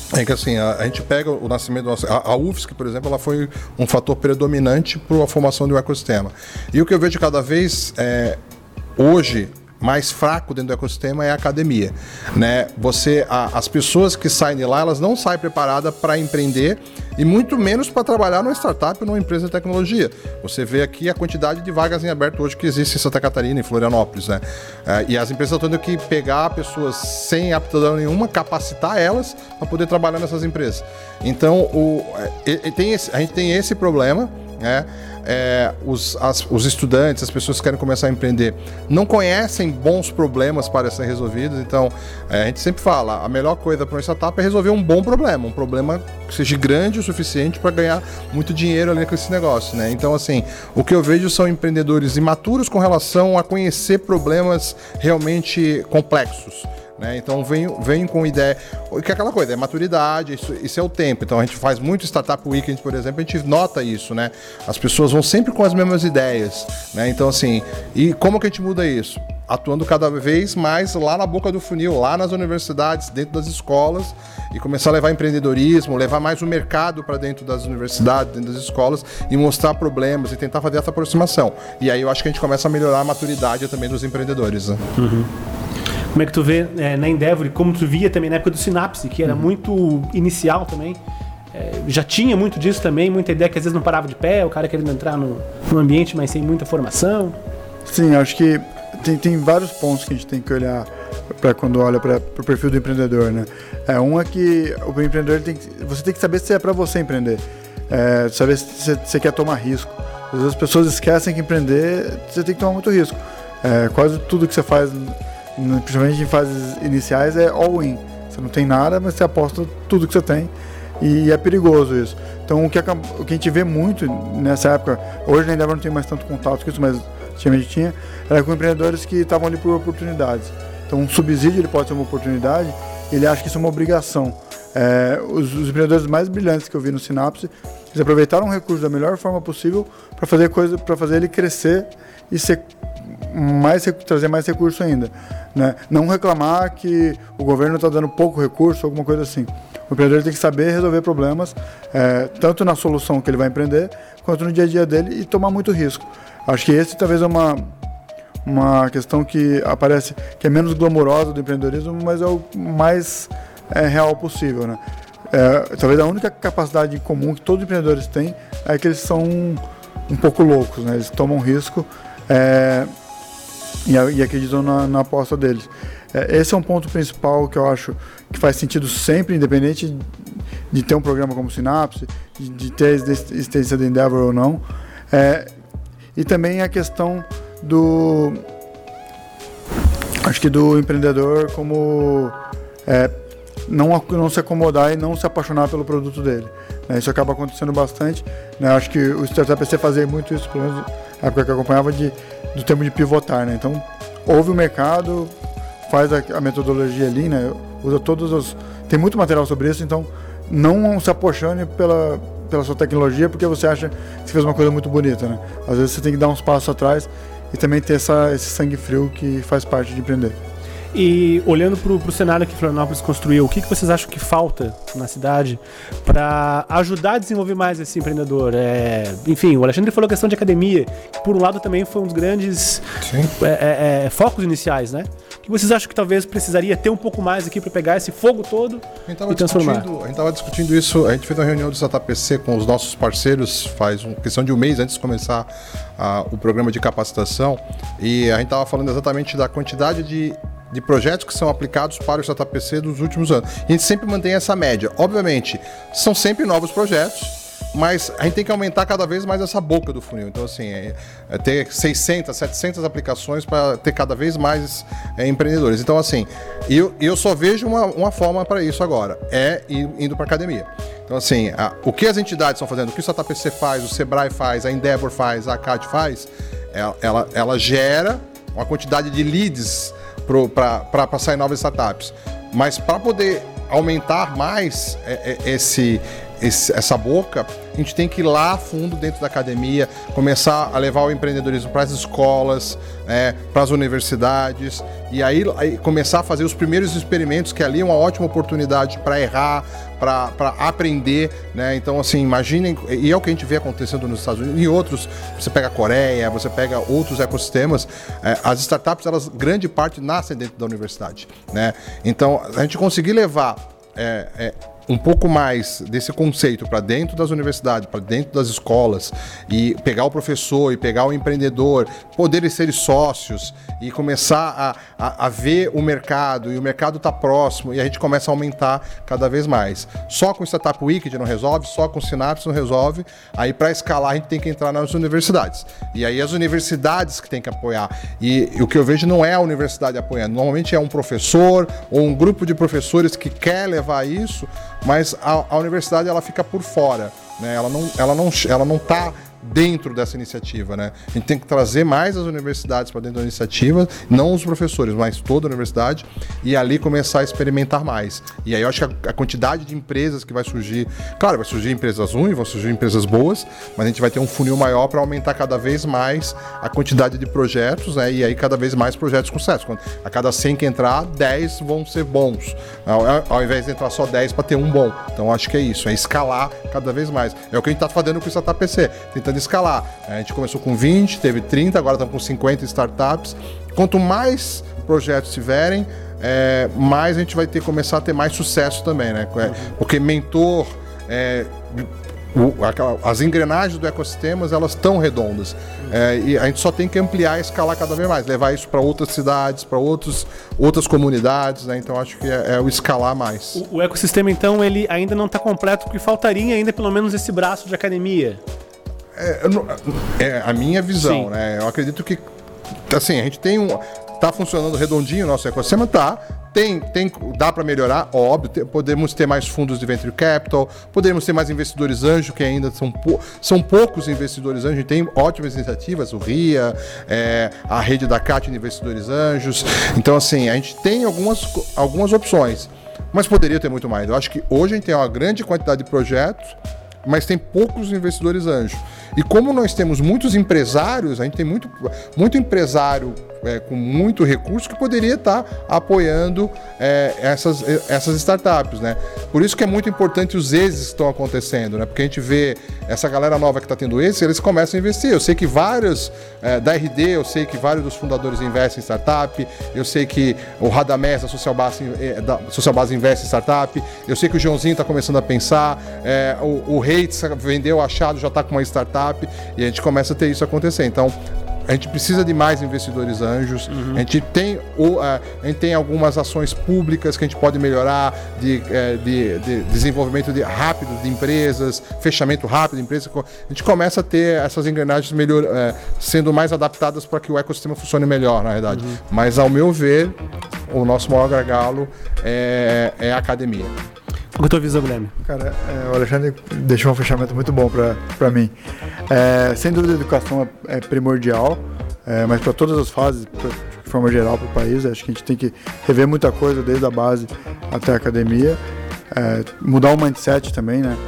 É que assim, a, a gente pega o nascimento, a, a U F S C, por exemplo, ela foi um fator predominante para a formação de um ecossistema. E o que eu vejo cada vez, é, hoje, mais fraco dentro do ecossistema é a academia, né? Você, a, as pessoas que saem de lá, elas não saem preparadas para empreender e muito menos para trabalhar numa startup ou numa empresa de tecnologia. Você vê aqui a quantidade de vagas em aberto hoje que existe em Santa Catarina, em Florianópolis, né? É, e as empresas estão tendo que pegar pessoas sem aptidão nenhuma, capacitar elas para poder trabalhar nessas empresas. Então, o, é, tem esse, a gente tem esse problema, né? É, os, as, os estudantes, as pessoas que querem começar a empreender, não conhecem bons problemas para serem resolvidos. Então, é, a gente sempre fala, a melhor coisa para uma startup é resolver um bom problema, um problema que seja grande o suficiente para ganhar muito dinheiro ali com esse negócio, né? Então, assim, o que eu vejo são empreendedores imaturos com relação a conhecer problemas realmente complexos. Né? Então vem, vem com ideia, que é aquela coisa, é maturidade, isso, isso é o tempo. Então a gente faz muito Startup Weekend, por exemplo, a gente nota isso, né? As pessoas vão sempre com as mesmas ideias, né? Então assim, e como que a gente muda isso? Atuando cada vez mais lá na boca do funil, lá nas universidades, dentro das escolas, e começar a levar empreendedorismo, levar mais o mercado para dentro das universidades, dentro das escolas, e mostrar problemas e tentar fazer essa aproximação. E aí eu acho que a gente começa a melhorar a maturidade também dos empreendedores, né? Uhum. Como é que tu vê é, na Endeavor, como tu via também na época do Synapse, que era uhum. muito inicial também, é, já tinha muito disso também, muita ideia que às vezes não parava de pé, o cara querendo entrar no, no ambiente, mas sem muita formação. Sim, acho que tem, tem vários pontos que a gente tem que olhar para quando olha para o perfil do empreendedor, né? É, um é que o empreendedor tem que, você tem que saber se é para você empreender, é, saber se você quer tomar risco. Às vezes as pessoas esquecem que empreender você tem que tomar muito risco. É, quase tudo que você faz, principalmente em fases iniciais, é all-in. Você não tem nada, mas você aposta tudo que você tem e é perigoso isso. Então o que, a, o que a gente vê muito nessa época, hoje na Endeavor não tem mais tanto contato com isso, mas antigamente tinha, era com empreendedores que estavam ali por oportunidades. Então um subsídio ele pode ser uma oportunidade, ele acha que isso é uma obrigação. É, os, os empreendedores mais brilhantes que eu vi no Synapse, eles aproveitaram o recurso da melhor forma possível para fazer coisa, para fazer ele crescer e ser mais, trazer mais recurso ainda, né? Não reclamar que o governo está dando pouco recurso, alguma coisa assim. O empreendedor tem que saber resolver problemas, é, tanto na solução que ele vai empreender, quanto no dia a dia dele, e tomar muito risco. Acho que esse talvez é uma, uma questão que aparece, que é menos glamourosa do empreendedorismo, mas é o mais é, real possível, né? É, talvez a única capacidade em comum que todos os empreendedores têm é que eles são um, um pouco loucos, né? Eles tomam risco, É, e, e acreditam na, na aposta deles. É, esse é um ponto principal que eu acho que faz sentido sempre, independente de, de ter um programa como o Synapse, de, de ter a existência da Endeavor ou não. É, e também a questão do, acho que do empreendedor como é, não, não se acomodar e não se apaixonar pelo produto dele. Né? Isso acaba acontecendo bastante. Né? Acho que o Startup P C fazia muito isso, pelo menos na época que eu acompanhava, de, do tempo de pivotar. Né? Então, ouve o mercado, faz a, a metodologia ali, né? Usa todos os... Tem muito material sobre isso, então não se apaixone pela, pela sua tecnologia porque você acha que você fez uma coisa muito bonita. Né? Às vezes você tem que dar uns passos atrás e também ter essa, esse sangue frio que faz parte de empreender. E olhando para o cenário que Florianópolis construiu, o que, que vocês acham que falta na cidade para ajudar a desenvolver mais esse empreendedor? É, enfim, o Alexandre falou a questão de academia, que por um lado também foi um dos grandes é, é, focos iniciais, né? O que vocês acham que talvez precisaria ter um pouco mais aqui para pegar esse fogo todo e transformar? A gente estava discutindo isso, a gente fez uma reunião do Startup P C com os nossos parceiros faz uma questão de um mês antes de começar a, o programa de capacitação, e a gente estava falando exatamente da quantidade de de projetos que são aplicados para o Startup P C dos últimos anos. E a gente sempre mantém essa média. Obviamente, são sempre novos projetos, mas a gente tem que aumentar cada vez mais essa boca do funil. Então, assim, é, é ter seiscentas, setecentas aplicações para ter cada vez mais é, empreendedores. Então, assim, eu, eu só vejo uma, uma forma para isso agora, é indo para a academia. Então, assim, a, o que as entidades estão fazendo, o que o Startup P C faz, o Sebrae faz, a Endeavor faz, a ACAD faz, ela, ela, ela gera uma quantidade de leads para passar em novas startups. Mas para poder aumentar mais esse, esse, essa boca, a gente tem que ir lá a fundo dentro da academia, começar a levar o empreendedorismo para as escolas, é, para as universidades, e aí, aí começar a fazer os primeiros experimentos, que ali é uma ótima oportunidade para errar, para aprender, né? Então, assim, imaginem, e é o que a gente vê acontecendo nos Estados Unidos, e outros, você pega a Coreia, você pega outros ecossistemas, é, as startups, elas, grande parte, nascem dentro da universidade, né? Então, a gente conseguir levar é, é, um pouco mais desse conceito para dentro das universidades, para dentro das escolas, e pegar o professor e pegar o empreendedor, poderem ser sócios e começar a, a, a ver o mercado, e o mercado está próximo, e a gente começa a aumentar cada vez mais. Só com o Startup Weekend não resolve, só com o Synapse não resolve, aí para escalar a gente tem que entrar nas universidades. E aí as universidades que tem que apoiar. E, e o que eu vejo não é a universidade apoiando, normalmente é um professor ou um grupo de professores que quer levar isso, mas a, a universidade ela fica por fora, né? Ela não, ela não, ela não está dentro dessa iniciativa, né? A gente tem que trazer mais as universidades para dentro da iniciativa, não os professores, mas toda a universidade, e ali começar a experimentar mais. E aí eu acho que a, a quantidade de empresas que vai surgir, claro, vai surgir empresas ruins, vão surgir empresas boas, mas a gente vai ter um funil maior para aumentar cada vez mais a quantidade de projetos, né? E aí cada vez mais projetos com sucesso. Quando, a cada cem que entrar, dez vão ser bons, ao, ao invés de entrar só dez para ter um bom. Então acho que é isso, é escalar cada vez mais. É o que a gente está fazendo com o Startup P C, tentando escalar. A gente começou com vinte, teve trinta, agora estamos com cinquenta startups. Quanto mais projetos tiverem, é, mais a gente vai ter começar a ter mais sucesso também, né? Porque mentor, é, o, as engrenagens do ecossistema, elas estão redondas. É, e a gente só tem que ampliar e escalar cada vez mais, levar isso para outras cidades, para outras comunidades, né? Então acho que é, é o escalar mais. O, o ecossistema, então, ele ainda não está completo, porque faltaria ainda pelo menos esse braço de academia. É, é a minha visão, Sim. né? Eu acredito que, assim, a gente tem um... Tá funcionando redondinho o nosso ecossistema? Tá. Tem, tem, dá para melhorar, óbvio. Tem, podemos ter mais fundos de venture capital, podemos ter mais investidores anjo, que ainda são, pou, são poucos investidores anjo. A gente tem ótimas iniciativas, o R I A, é, a rede da C A T de investidores anjos. Então, assim, a gente tem algumas, algumas opções, mas poderia ter muito mais. Eu acho que hoje a gente tem uma grande quantidade de projetos, mas tem poucos investidores anjos. E como nós temos muitos empresários, a gente tem muito, muito empresário é, com muito recurso que poderia estar apoiando é, essas, essas startups, né? Por isso que é muito importante os êxitos que estão acontecendo, né? Porque a gente vê essa galera nova que está tendo êxito, eles começam a investir. Eu sei que vários, é, da R D, eu sei que vários dos fundadores investem em startup, eu sei que o Radamés da Social Base, da Social Base investe em startup, eu sei que o Joãozinho está começando a pensar, é, o, o Reitz vendeu o Achado, já está com uma startup, e a gente começa a ter isso acontecer. Então, a gente precisa de mais investidores anjos, uhum. a, gente tem o, a, a gente tem algumas ações públicas que a gente pode melhorar, de, de, de desenvolvimento de, rápido de empresas, fechamento rápido de empresas. A gente começa a ter essas engrenagens melhor, é, sendo mais adaptadas para que o ecossistema funcione melhor, na verdade. Uhum. Mas, ao meu ver, o nosso maior gargalo é, é a academia. Qual é a tua visão, Guilherme? Cara, é, o Alexandre deixou um fechamento muito bom para mim. É, sem dúvida, a educação é, é primordial, é, mas para todas as fases, pra, de forma geral, para o país, acho que a gente tem que rever muita coisa, desde a base até a academia, é, mudar o mindset também, né?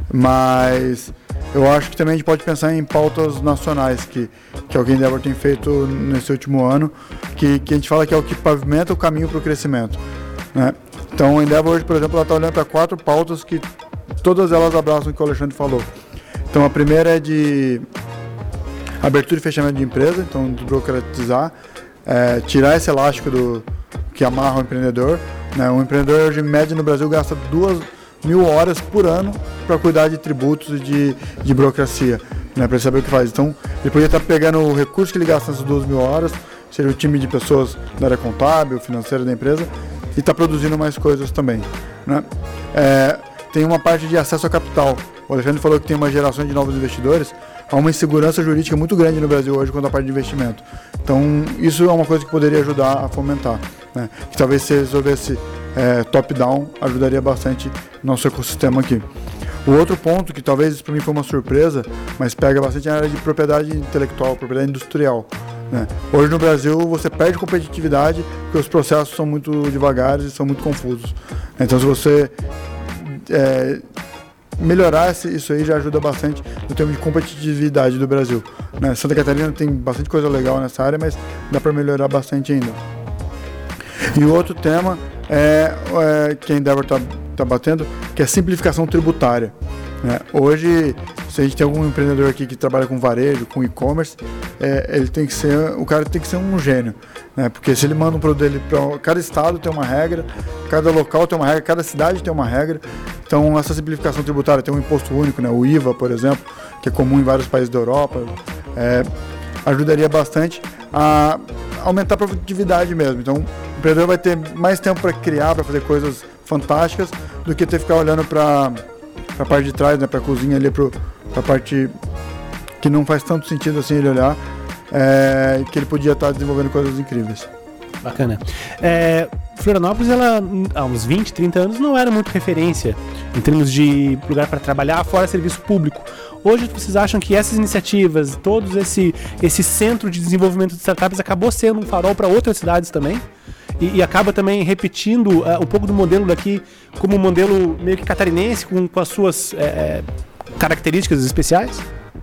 Mas eu acho que também a gente pode pensar em pautas nacionais, que, que alguém Endeavor tem feito nesse último ano, que, que a gente fala que é o que pavimenta o caminho para o crescimento, né? Então, a Endeavor hoje, por exemplo, ela está olhando para quatro pautas que todas elas abraçam o que o Alexandre falou. Então, a primeira é de abertura e fechamento de empresa, então desburocratizar, é, tirar esse elástico do, que amarra o empreendedor, né? Um empreendedor hoje, em média, no Brasil, gasta duas mil horas por ano para cuidar de tributos e de, de burocracia, né? Para saber o que faz. Então, ele poderia estar pegando o recurso que ele gasta nessas duas mil horas, seja o time de pessoas da área contábil, financeira da empresa, e está produzindo mais coisas também, né? É, tem uma parte de acesso a capital. O Alexandre falou que tem uma geração de novos investidores. Há uma insegurança jurídica muito grande no Brasil hoje quanto à parte de investimento. Então, isso é uma coisa que poderia ajudar a fomentar, né? Que talvez se resolvesse é, top-down, ajudaria bastante nosso ecossistema aqui. O outro ponto, que talvez para mim foi uma surpresa, mas pega bastante na área de propriedade intelectual, propriedade industrial, né? Hoje no Brasil você perde competitividade porque os processos são muito devagares e são muito confusos. Então, se você é, melhorar isso aí já ajuda bastante no termo de competitividade do Brasil, né? Santa Catarina tem bastante coisa legal nessa área, mas dá para melhorar bastante ainda. E o outro tema é, é que a Endeavor está tá batendo, que é a simplificação tributária, né? Hoje, se a gente tem algum empreendedor aqui que trabalha com varejo, com e-commerce, é, ele tem que ser, o cara tem que ser um gênio, né? Porque se ele manda um produto dele para cada estado tem uma regra, cada local tem uma regra, cada cidade tem uma regra. Então essa simplificação tributária tem um imposto único, né? O I V A, por exemplo, que é comum em vários países da Europa, é, ajudaria bastante a aumentar a produtividade mesmo. Então o empreendedor vai ter mais tempo para criar, para fazer coisas fantásticas, do que ter que ficar olhando para a parte de trás, né? Para a cozinha ali, para a parte que não faz tanto sentido assim ele olhar, é, que ele podia estar desenvolvendo coisas incríveis. Bacana. É, Florianópolis, ela, há uns vinte, trinta anos, não era muito referência em termos de lugar para trabalhar, fora serviço público. Hoje, vocês acham que essas iniciativas, todo esse, esse centro de desenvolvimento de startups acabou sendo um farol para outras cidades também? E, e acaba também repetindo uh, um pouco do modelo daqui como um modelo meio que catarinense, com, com as suas é, características especiais?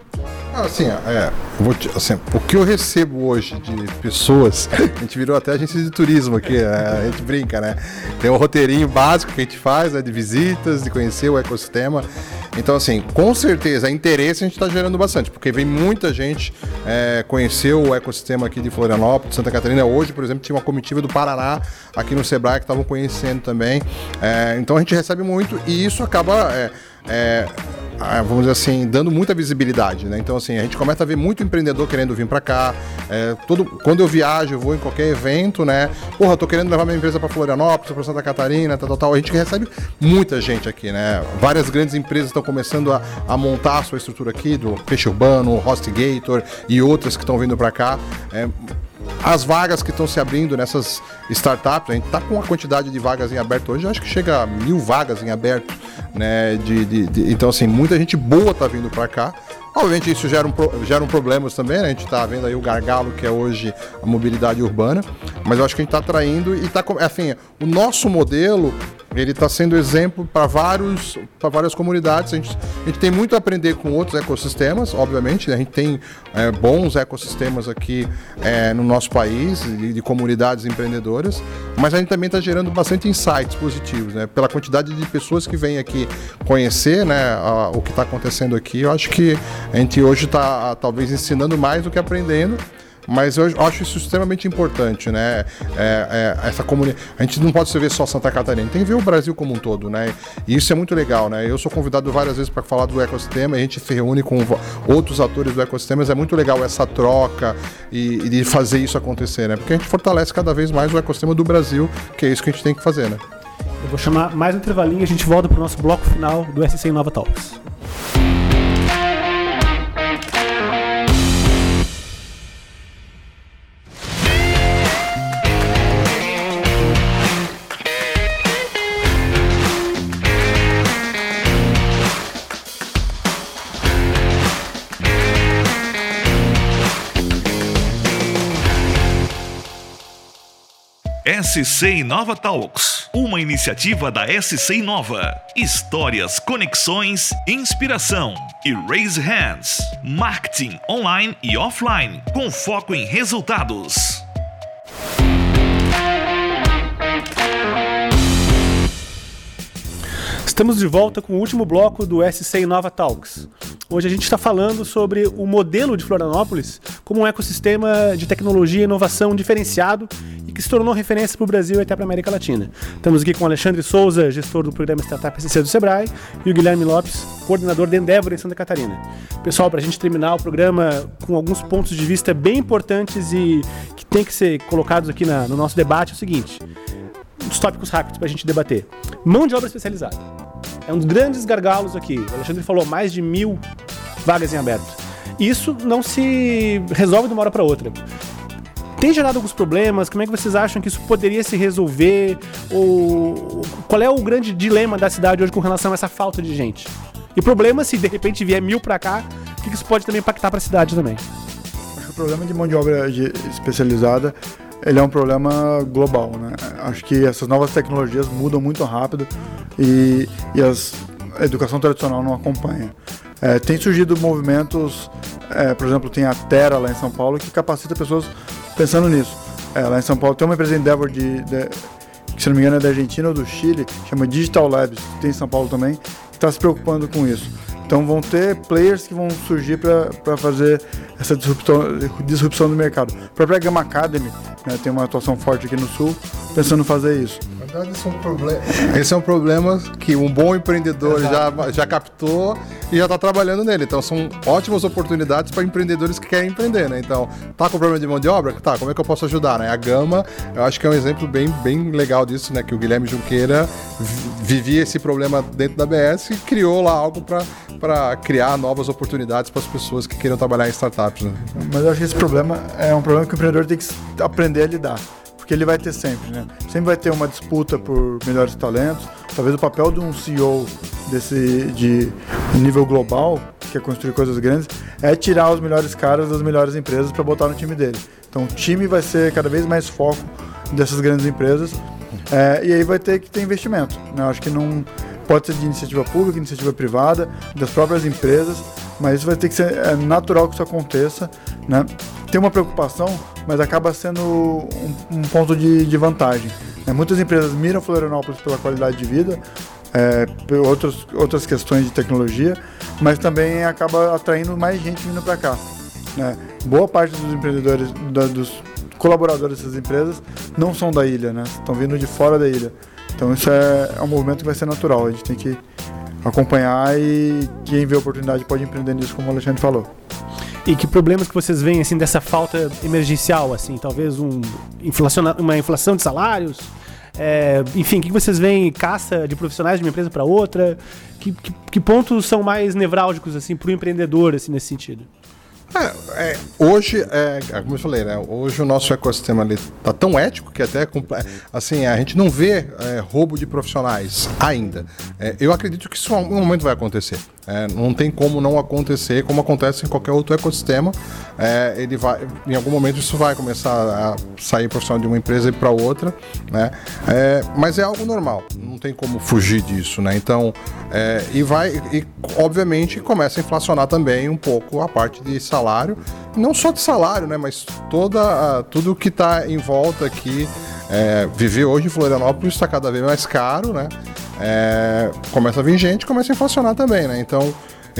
Assim, é, eu vou te, assim, o que eu recebo hoje de pessoas, a gente virou até agência de turismo aqui, a gente brinca, né? Tem um roteirinho básico que a gente faz, né, de visitas, de conhecer o ecossistema. Então, assim, com certeza, interesse a gente está gerando bastante, porque vem muita gente é, conhecer o ecossistema aqui de Florianópolis, Santa Catarina. Hoje, por exemplo, tinha uma comitiva do Paraná aqui no Sebrae que estavam conhecendo também. É, então, a gente recebe muito e isso acaba... É, é, vamos dizer assim, dando muita visibilidade, né? Então, assim, a gente começa a ver muito empreendedor querendo vir para cá. É, todo, quando eu viajo, eu vou em qualquer evento, né? Porra, eu tô querendo levar minha empresa para Florianópolis, para Santa Catarina, tal, tal, tal. A gente recebe muita gente aqui, né? Várias grandes empresas estão começando a, a montar a sua estrutura aqui, do Peixe Urbano, HostGator e outras que estão vindo para cá. É, as vagas que estão se abrindo nessas startups, a gente está com uma quantidade de vagas em aberto hoje, eu acho que chega a mil vagas em aberto, né? De, de, de, então, assim, muita gente boa está vindo para cá. Obviamente isso gera, um, gera um problemas também, né? A gente está vendo aí o gargalo que é hoje a mobilidade urbana, mas eu acho que a gente está atraindo e está, assim, o nosso modelo, ele está sendo exemplo para vários, para várias comunidades. A gente, a gente tem muito a aprender com outros ecossistemas, obviamente, né? A gente tem é, bons ecossistemas aqui é, no nosso país, de, de comunidades empreendedoras, mas a gente também está gerando bastante insights positivos, né? Pela quantidade de pessoas que vêm aqui conhecer, né, a, o que está acontecendo aqui. Eu acho que a gente hoje está talvez ensinando mais do que aprendendo. Mas eu acho isso extremamente importante, né? É, é, essa comunidade. A gente não pode ver só Santa Catarina, tem que ver o Brasil como um todo, né? E isso é muito legal, né? Eu sou convidado várias vezes para falar do ecossistema, a gente se reúne com outros atores do ecossistema, mas é muito legal essa troca e, e de fazer isso acontecer, né? Porque a gente fortalece cada vez mais o ecossistema do Brasil, que é isso que a gente tem que fazer, né? Eu vou chamar mais um intervalinho e a gente volta para o nosso bloco final do S C Inova Talks. S C Inova Talks, uma iniciativa da S C Inova. Histórias, conexões, inspiração e Raise Hands. Marketing online e offline, com foco em resultados. Estamos de volta com o último bloco do S C Inova Talks. Hoje a gente está falando sobre o modelo de Florianópolis como um ecossistema de tecnologia e inovação diferenciado e que se tornou referência para o Brasil e até para a América Latina. Estamos aqui com o Alexandre Souza, gestor do programa Startup S C do Sebrae, e o Guilherme Lopes, coordenador da Endeavor em Santa Catarina. Pessoal, para a gente terminar o programa com alguns pontos de vista bem importantes e que tem que ser colocados aqui na, no nosso debate, é o seguinte: os tópicos rápidos para a gente debater. Mão de obra especializada. É um dos grandes gargalos aqui. O Alexandre falou mais de mil vagas em aberto. Isso não se resolve de uma hora para outra. Tem gerado alguns problemas? Como é que vocês acham que isso poderia se resolver? Ou qual é o grande dilema da cidade hoje com relação a essa falta de gente? E problema, se de repente vier mil para cá, o que isso pode também impactar para a cidade também? Acho que o problema de mão de obra especializada, ele é um problema global, né? Acho que essas novas tecnologias mudam muito rápido e, e as, a educação tradicional não acompanha. É, tem surgido movimentos, é, por exemplo, tem a Terra lá em São Paulo, que capacita pessoas pensando nisso. É, lá em São Paulo tem uma empresa Endeavor, de, de, que se não me engano é da Argentina ou do Chile, chama Digital Labs, que tem em São Paulo também, que está se preocupando com isso. Então vão ter players que vão surgir para fazer essa disrupção, disrupção do mercado. A própria Gama Academy, né, tem uma atuação forte aqui no Sul, pensando em fazer isso. Na verdade, esse é um problema, esse é um problema que um bom empreendedor já, já captou e já está trabalhando nele. Então, são ótimas oportunidades para empreendedores que querem empreender, né? Então, tá com problema de mão de obra? Tá, como é que eu posso ajudar, né? A Gama, eu acho que é um exemplo bem, bem legal disso, né? Que o Guilherme Junqueira vivia esse problema dentro da A B S e criou lá algo para criar novas oportunidades para as pessoas que queiram trabalhar em startups, né? Mas eu acho que esse problema é um problema que o empreendedor tem que aprender a lidar. Porque ele vai ter sempre, né? Sempre vai ter uma disputa por melhores talentos. Talvez o papel de um C E O desse, de nível global, que é construir coisas grandes, é tirar os melhores caras das melhores empresas para botar no time dele. Então o time vai ser cada vez mais foco dessas grandes empresas. É, e aí vai ter que ter investimento, né? Eu acho que não pode ser de iniciativa pública, iniciativa privada, das próprias empresas, mas isso vai ter que ser é natural que isso aconteça, né? Tem uma preocupação, mas acaba sendo um, um ponto de, de vantagem. É, muitas empresas miram Florianópolis pela qualidade de vida, é, por outros, outras questões de tecnologia, mas também acaba atraindo mais gente vindo para cá, né? Boa parte dos empreendedores, da, dos colaboradores dessas empresas não são da ilha, né? Estão vindo de fora da ilha. Então isso é, é um movimento que vai ser natural, a gente tem que acompanhar e quem vê a oportunidade pode empreender nisso, como o Alexandre falou. E que problemas que vocês veem, assim, dessa falta emergencial, assim, talvez um inflaciona, uma inflação de salários, é, enfim, o que vocês veem, caça de profissionais de uma empresa para outra, que, que, que pontos são mais nevrálgicos, assim, para o empreendedor, assim, nesse sentido? É, é, hoje, é, como eu falei, né, hoje o nosso ecossistema está tão ético que até assim, a gente não vê é, roubo de profissionais ainda. É, eu acredito que isso em algum momento vai acontecer. É, não tem como não acontecer, como acontece em qualquer outro ecossistema. É, ele vai, em algum momento isso vai começar a sair profissional de uma empresa e para outra, né? É, mas é algo normal, não tem como fugir disso, né? Então, é, e vai, e obviamente começa a inflacionar também um pouco a parte de salário, não só de salário, né? Mas toda a, tudo que está em volta aqui. É, viver hoje em Florianópolis está cada vez mais caro, né? É, começa a vir gente, começa a inflacionar também, né? Então,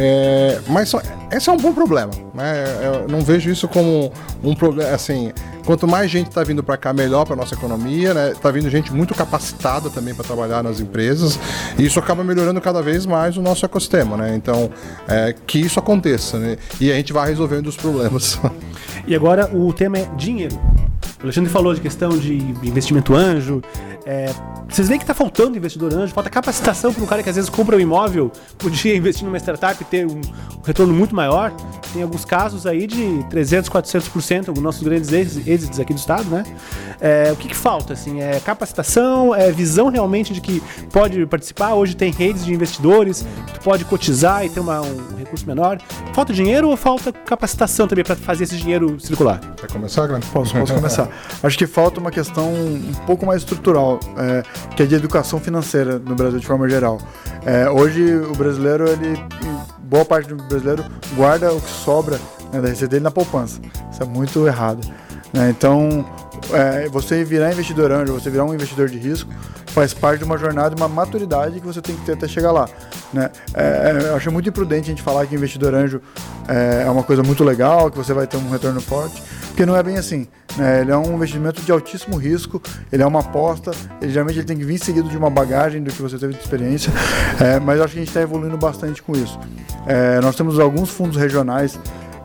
é, mas só, esse é um bom problema, né? Eu não vejo isso como um problema, assim, quanto mais gente está vindo para cá, melhor para nossa economia, né? Tá vindo gente muito capacitada também para trabalhar nas empresas, e isso acaba melhorando cada vez mais o nosso ecossistema, né? Então, é, que isso aconteça, né? E a gente vai resolvendo os problemas. E agora o tema é dinheiro. O Alexandre falou de questão de investimento anjo. É, vocês veem que está faltando investidor anjo, falta capacitação para um cara que às vezes compra um imóvel, podia investir numa startup e ter um, um retorno muito maior. Tem alguns casos aí de trezentos, quatrocentos por cento, alguns nossos grandes êxitos aqui do estado, né? É, o que, que falta, assim? É capacitação, é visão realmente de que pode participar. Hoje tem redes de investidores, tu pode cotizar e ter uma, um recurso menor. Falta dinheiro ou falta capacitação também para fazer esse dinheiro circular? Quer começar, Glenn? Posso, posso começar. Acho que falta uma questão um pouco mais estrutural, é, que é de educação financeira no Brasil de forma geral. É, hoje o brasileiro, ele, boa parte do brasileiro guarda o que sobra, né, da receita dele na poupança. Isso é muito errado, né? Então, é, você virar investidor anjo, você virar um investidor de risco, faz parte de uma jornada, uma maturidade que você tem que ter até chegar lá, né? É, eu acho muito imprudente a gente falar que investidor anjo é, é uma coisa muito legal, que você vai ter um retorno forte, porque não é bem assim, né? Ele é um investimento de altíssimo risco, ele é uma aposta, ele, geralmente ele tem que vir seguido de uma bagagem do que você teve de experiência, é, mas eu acho que a gente está evoluindo bastante com isso. É, nós temos alguns fundos regionais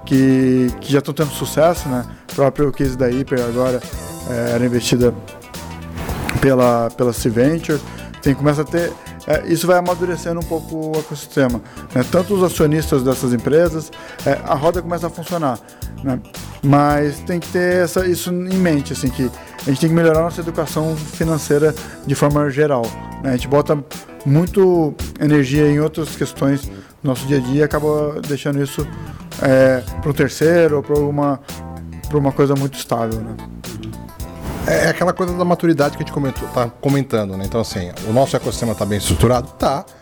que, que já estão tendo sucesso, né? O próprio case da Hiper agora é, era investida pela, pela C-Venture, tem, começa a ter, é, isso vai amadurecendo um pouco o ecossistema, né? Tanto os acionistas dessas empresas, é, a roda começa a funcionar, né? Mas tem que ter essa, isso em mente, assim, que a gente tem que melhorar a nossa educação financeira de forma geral, né? A gente bota muito energia em outras questões do nosso dia a dia e acaba deixando isso é, para um terceiro ou para uma, para uma coisa muito estável, né? É aquela coisa da maturidade que a gente comentou, tá comentando, né? Então, assim, o nosso ecossistema está bem estruturado? Tá.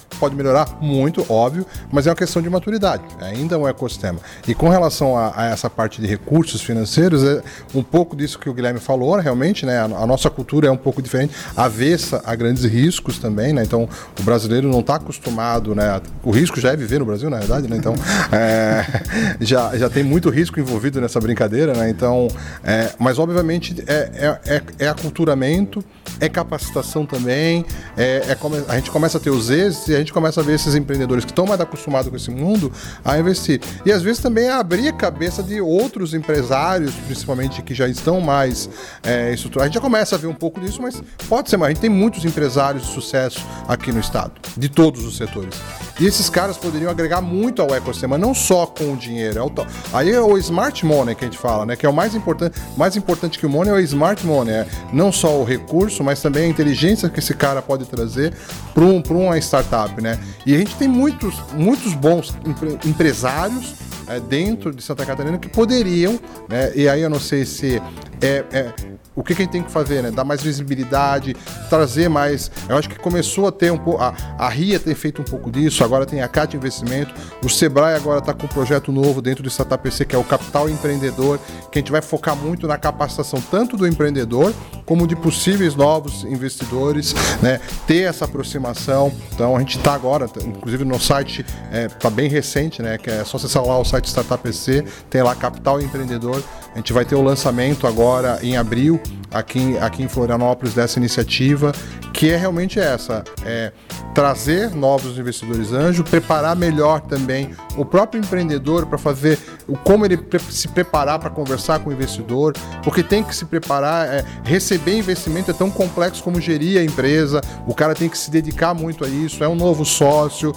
pode melhorar muito, óbvio, mas é uma questão de maturidade, ainda é um ecossistema. E com relação a, a essa parte de recursos financeiros, é um pouco disso que o Guilherme falou, realmente, né? A, a nossa cultura é um pouco diferente, avessa a grandes riscos também, né? Então, o brasileiro não está acostumado, né? O risco já é viver no Brasil, na verdade, né? Então, é, já, já tem muito risco envolvido nessa brincadeira, né? Então, é, mas obviamente é, é, é aculturamento, é capacitação também, é, é come, a gente começa a ter os êxitos e a gente começa a ver esses empreendedores que estão mais acostumados com esse mundo a investir. E às vezes também é abrir a cabeça de outros empresários, principalmente que já estão mais é, estruturados. A gente já começa a ver um pouco disso, mas pode ser mais. A gente tem muitos empresários de sucesso aqui no estado, de todos os setores. E esses caras poderiam agregar muito ao ecossistema, não só com o dinheiro. É o tal. Aí é o smart money que a gente fala, né? Que é o mais importante, mais importante que o money é o smart money. É não só o recurso, mas também a inteligência que esse cara pode trazer para um, para uma startup, né? E a gente tem muitos, muitos bons empre- empresários é, dentro de Santa Catarina que poderiam, né? E aí eu não sei se é, é o que, que a gente tem que fazer, né? Dar mais visibilidade, trazer mais. Eu acho que começou a ter um pouco. A, a R I A tem feito um pouco disso, agora tem a C A T Investimento. O Sebrae agora está com um projeto novo dentro do Startup P C, que é o Capital Empreendedor, que a gente vai focar muito na capacitação tanto do empreendedor como de possíveis novos investidores, né? Ter essa aproximação. Então a gente está agora, inclusive no site, está é, bem recente, né? Que é só acessar lá o site Startup P C, tem lá Capital Empreendedor. A gente vai ter o lançamento agora em abril, aqui, aqui em Florianópolis, dessa iniciativa, que é realmente essa, é trazer novos investidores anjo, preparar melhor também o próprio empreendedor para fazer o como ele se preparar para conversar com o investidor, porque tem que se preparar, é, receber investimento é tão complexo como gerir a empresa, o cara tem que se dedicar muito a isso, é um novo sócio,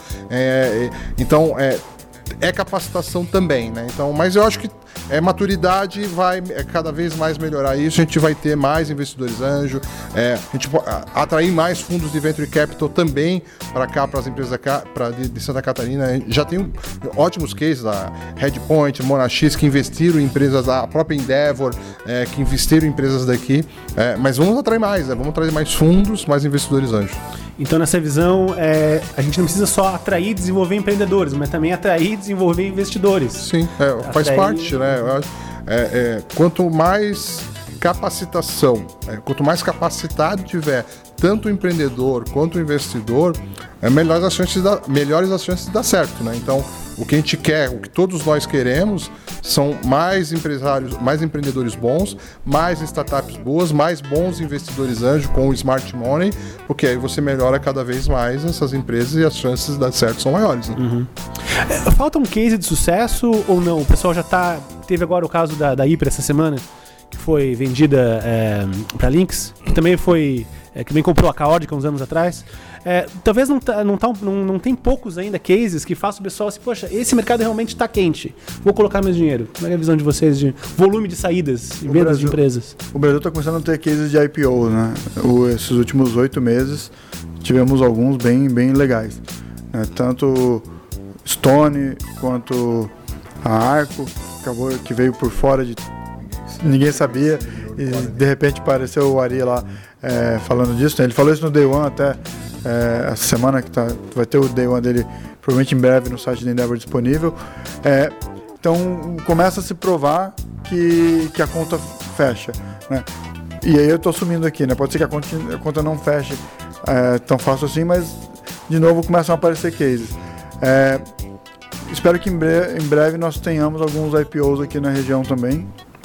é, então é, é capacitação também, né? Então, mas eu acho que é, maturidade vai é, cada vez mais melhorar isso, a gente vai ter mais investidores anjo, é, a gente atrair mais fundos de Venture Capital também para cá, para as empresas cá, pra, de, de Santa Catarina. Já tem um, ótimos cases, a Redpoint, Monax, que investiram em empresas, a própria Endeavor, é, que investiram em empresas daqui, é, mas vamos atrair mais, né? Vamos trazer mais fundos, mais investidores anjos. Então, nessa visão, é, a gente não precisa só atrair e desenvolver empreendedores, mas também atrair e desenvolver investidores. Sim, é, faz atrair... parte, né? É, é, quanto mais capacitação, é, quanto mais capacitado tiver tanto o empreendedor quanto o investidor, é, melhores as chances de dar, melhores as chances de dar certo, né? Então, o que a gente quer, o que todos nós queremos, são mais empresários, mais empreendedores bons, mais startups boas, mais bons investidores anjo com o Smart Money, porque aí você melhora cada vez mais essas empresas e as chances de dar certo são maiores, né? Uhum. É, falta um case de sucesso ou não? O pessoal já tá... Teve agora o caso da, da Hyper essa semana, que foi vendida é, para Lynx, que também foi... É, que também comprou a Caódica uns anos atrás. É, talvez não, tá, não, tá, não, não tem poucos ainda cases que façam o pessoal assim, poxa, esse mercado realmente está quente, vou colocar meu dinheiro. Como é a visão de vocês de volume de saídas e vendas Brasil, de empresas? O Brasil está começando a ter cases de I P O, né? O, esses últimos oito meses tivemos alguns bem, bem legais. Né? Tanto Stone quanto a Arco, acabou, que veio por fora de... Ninguém sabia e de repente apareceu o Ari lá é, falando disso, né? Ele falou isso no Day One até é, essa semana, que tá, vai ter o Day One dele provavelmente em breve no site da Endeavor disponível. É, então começa a se provar que, que a conta fecha, né? E aí eu estou assumindo aqui, né? Pode ser que a conta, a conta não feche é, tão fácil assim, mas de novo começam a aparecer cases. É, espero que em breve, em breve nós tenhamos alguns I P Os aqui na região também.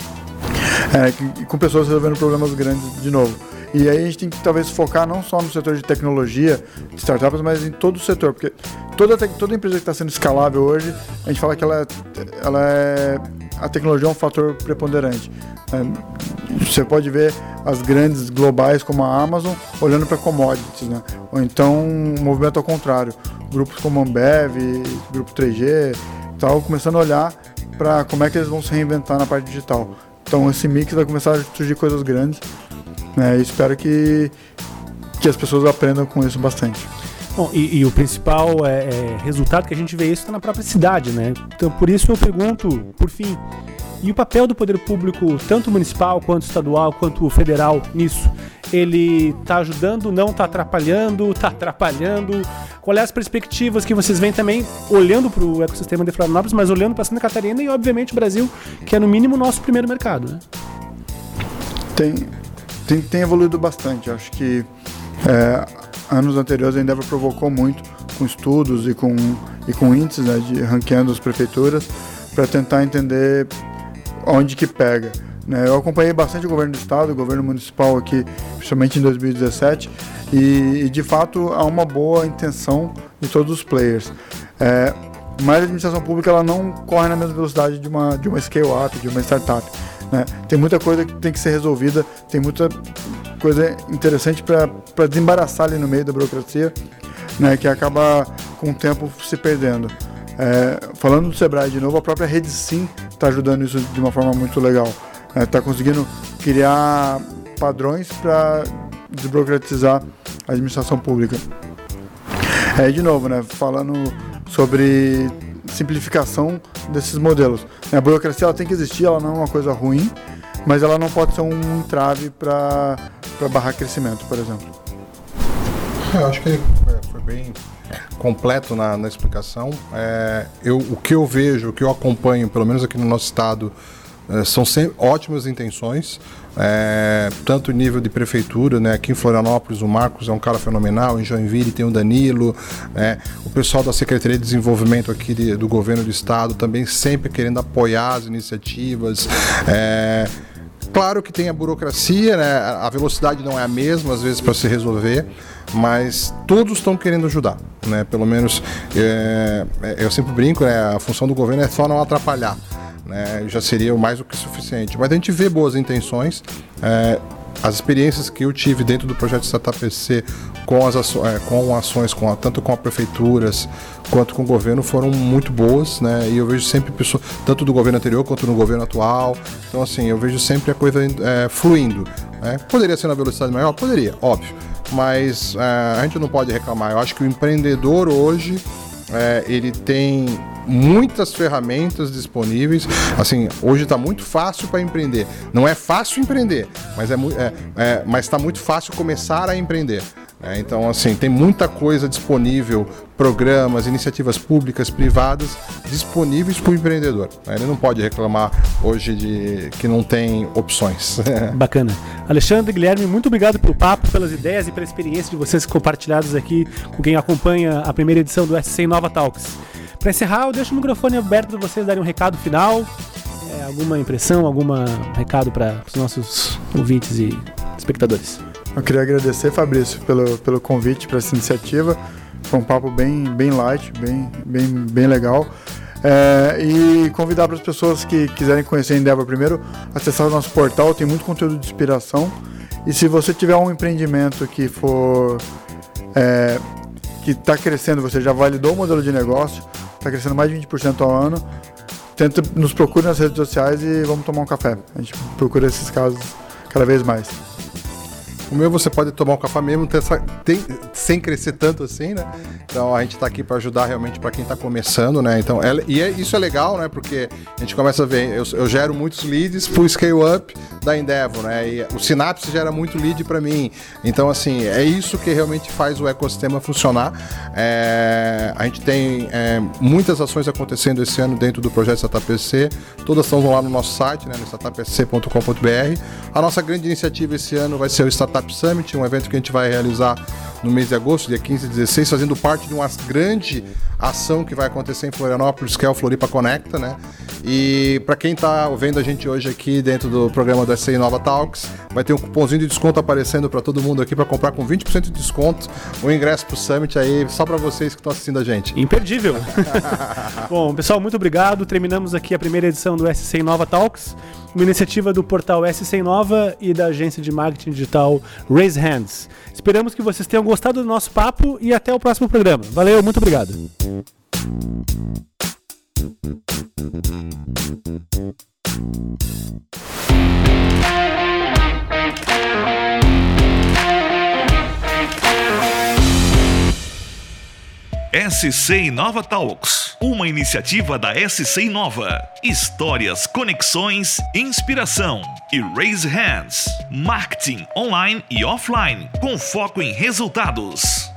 É, que, com pessoas resolvendo problemas grandes de novo. E aí a gente tem que talvez focar não só no setor de tecnologia, de startups, mas em todo o setor, porque toda, toda empresa que está sendo escalável hoje, a gente fala que ela, ela é, a tecnologia é um fator preponderante. É, você pode ver as grandes globais como a Amazon olhando para commodities, né? Ou então um movimento ao contrário, grupos como a Ambev, Grupo três G, tal, começando a olhar para como é que eles vão se reinventar na parte digital. Então esse mix vai começar a surgir coisas grandes, né? E espero que, que as pessoas aprendam com isso bastante. Bom, e, e o principal é, é, resultado que a gente vê isso está na própria cidade, né? Então por isso eu pergunto, por fim, e o papel do poder público, tanto municipal, quanto estadual, quanto federal nisso? ele está ajudando, não está atrapalhando, está atrapalhando? Qual é as perspectivas que vocês veem também, olhando para o ecossistema de Florianópolis, mas olhando para Santa Catarina e, obviamente, o Brasil, que é, no mínimo, o nosso primeiro mercado, né? Tem, tem, tem evoluído bastante. Acho que é, anos anteriores a Endeavor provocou muito com estudos e com, e com índices, né, de ranqueando as prefeituras para tentar entender onde que pega. Né? Eu acompanhei bastante o governo do estado, o governo municipal aqui, principalmente em dois mil e dezessete, e, e de fato há uma boa intenção de todos os players. É, mas a administração pública ela não corre na mesma velocidade de uma, de uma scale-up, de uma startup. Né? Tem muita coisa que tem que ser resolvida, tem muita coisa interessante para desembaraçar ali no meio da burocracia, né, que acaba com o tempo se perdendo. É, falando do Sebrae de novo, a própria Rede Sim está ajudando isso de uma forma muito legal. Está é, conseguindo criar padrões para desburocratizar a administração pública. É, de novo, né, falando sobre simplificação desses modelos. A burocracia ela tem que existir, ela não é uma coisa ruim, mas ela não pode ser um entrave para barrar crescimento, por exemplo. Eu acho que ele foi bem completo na, na explicação. É, eu, o que eu vejo, o que eu acompanho, pelo menos aqui no nosso estado, é, são sempre ótimas intenções, é, tanto em nível de prefeitura, né? Aqui em Florianópolis o Marcos é um cara fenomenal, em Joinville tem o Danilo, é, o pessoal da Secretaria de Desenvolvimento aqui de, do governo do estado também sempre querendo apoiar as iniciativas. É, Claro que tem a burocracia, né? A velocidade não é a mesma, às vezes, para se resolver, mas todos estão querendo ajudar, né? Pelo menos, é, eu sempre brinco, né? A função do governo é só não atrapalhar, né? Já seria mais do que suficiente. Mas a gente vê boas intenções. É, as experiências que eu tive dentro do projeto Startup P C com, as aço- é, com ações, com a, tanto com as prefeituras quanto com o governo, foram muito boas, né? E eu vejo sempre pessoas, tanto do governo anterior quanto no governo atual. Então, assim, eu vejo sempre a coisa é, fluindo, né? Poderia ser na velocidade maior? Poderia, óbvio. Mas é, a gente não pode reclamar. Eu acho que o empreendedor hoje, é, ele tem muitas ferramentas disponíveis. Assim, hoje está muito fácil para empreender. Não é fácil empreender, mas é, é, é, mas está muito fácil começar a empreender. É, então, assim, tem muita coisa disponível, programas, iniciativas públicas, privadas, disponíveis para o empreendedor. Ele não pode reclamar hoje de que não tem opções. Bacana. Alexandre, Guilherme, muito obrigado pelo papo, pelas ideias e pela experiência de vocês compartilhadas aqui com quem acompanha a primeira edição do S C Nova Talks. Para encerrar, eu deixo o microfone aberto para vocês darem um recado final, é, alguma impressão, algum recado para os nossos ouvintes e espectadores. Eu queria agradecer, Fabrício, pelo, pelo convite para essa iniciativa. Foi um papo bem, bem light, bem, bem, bem legal. É, e convidar para as pessoas que quiserem conhecer a Endeavor primeiro, acessar o nosso portal, tem muito conteúdo de inspiração. E se você tiver um empreendimento que for é, que está crescendo, você já validou o modelo de negócio, está crescendo mais de vinte por cento ao ano, tenta, nos procure nas redes sociais e vamos tomar um café. A gente procura esses casos cada vez mais. O meu você pode tomar um café mesmo ter essa, tem, sem crescer tanto assim, né? Então a gente está aqui para ajudar realmente para quem está começando, né? Então, é, e é, isso é legal, né? Porque a gente começa a ver, eu, eu gero muitos leads para o Scale Up da Endeavor, né? E o Synapse gera muito lead para mim. Então, assim, é isso que realmente faz o ecossistema funcionar. É, a gente tem é, muitas ações acontecendo esse ano dentro do projeto Startup P C. Todas estão lá no nosso site, né? No startup p c ponto com ponto b r. A nossa grande iniciativa esse ano vai ser o Startup Summit, um evento que a gente vai realizar no mês de agosto, dia quinze e dezesseis, fazendo parte de uma grande ação que vai acontecer em Florianópolis, que é o Floripa Conecta, né? E para quem está vendo a gente hoje aqui dentro do programa do S C Nova Talks, vai ter um cupomzinho de desconto aparecendo para todo mundo aqui para comprar com vinte por cento de desconto o ingresso para o Summit aí, só para vocês que estão assistindo a gente. Imperdível! Bom, pessoal, muito obrigado. Terminamos aqui a primeira edição do S C Nova Talks, uma iniciativa do portal S C Nova e da agência de marketing digital Raise Hands. Esperamos que vocês tenham gostado do nosso papo e até o próximo programa. Valeu, muito obrigado. S C Inova Talks, uma iniciativa da S C Inova. Histórias, conexões, inspiração e Raise Hands. Marketing online e offline, com foco em resultados.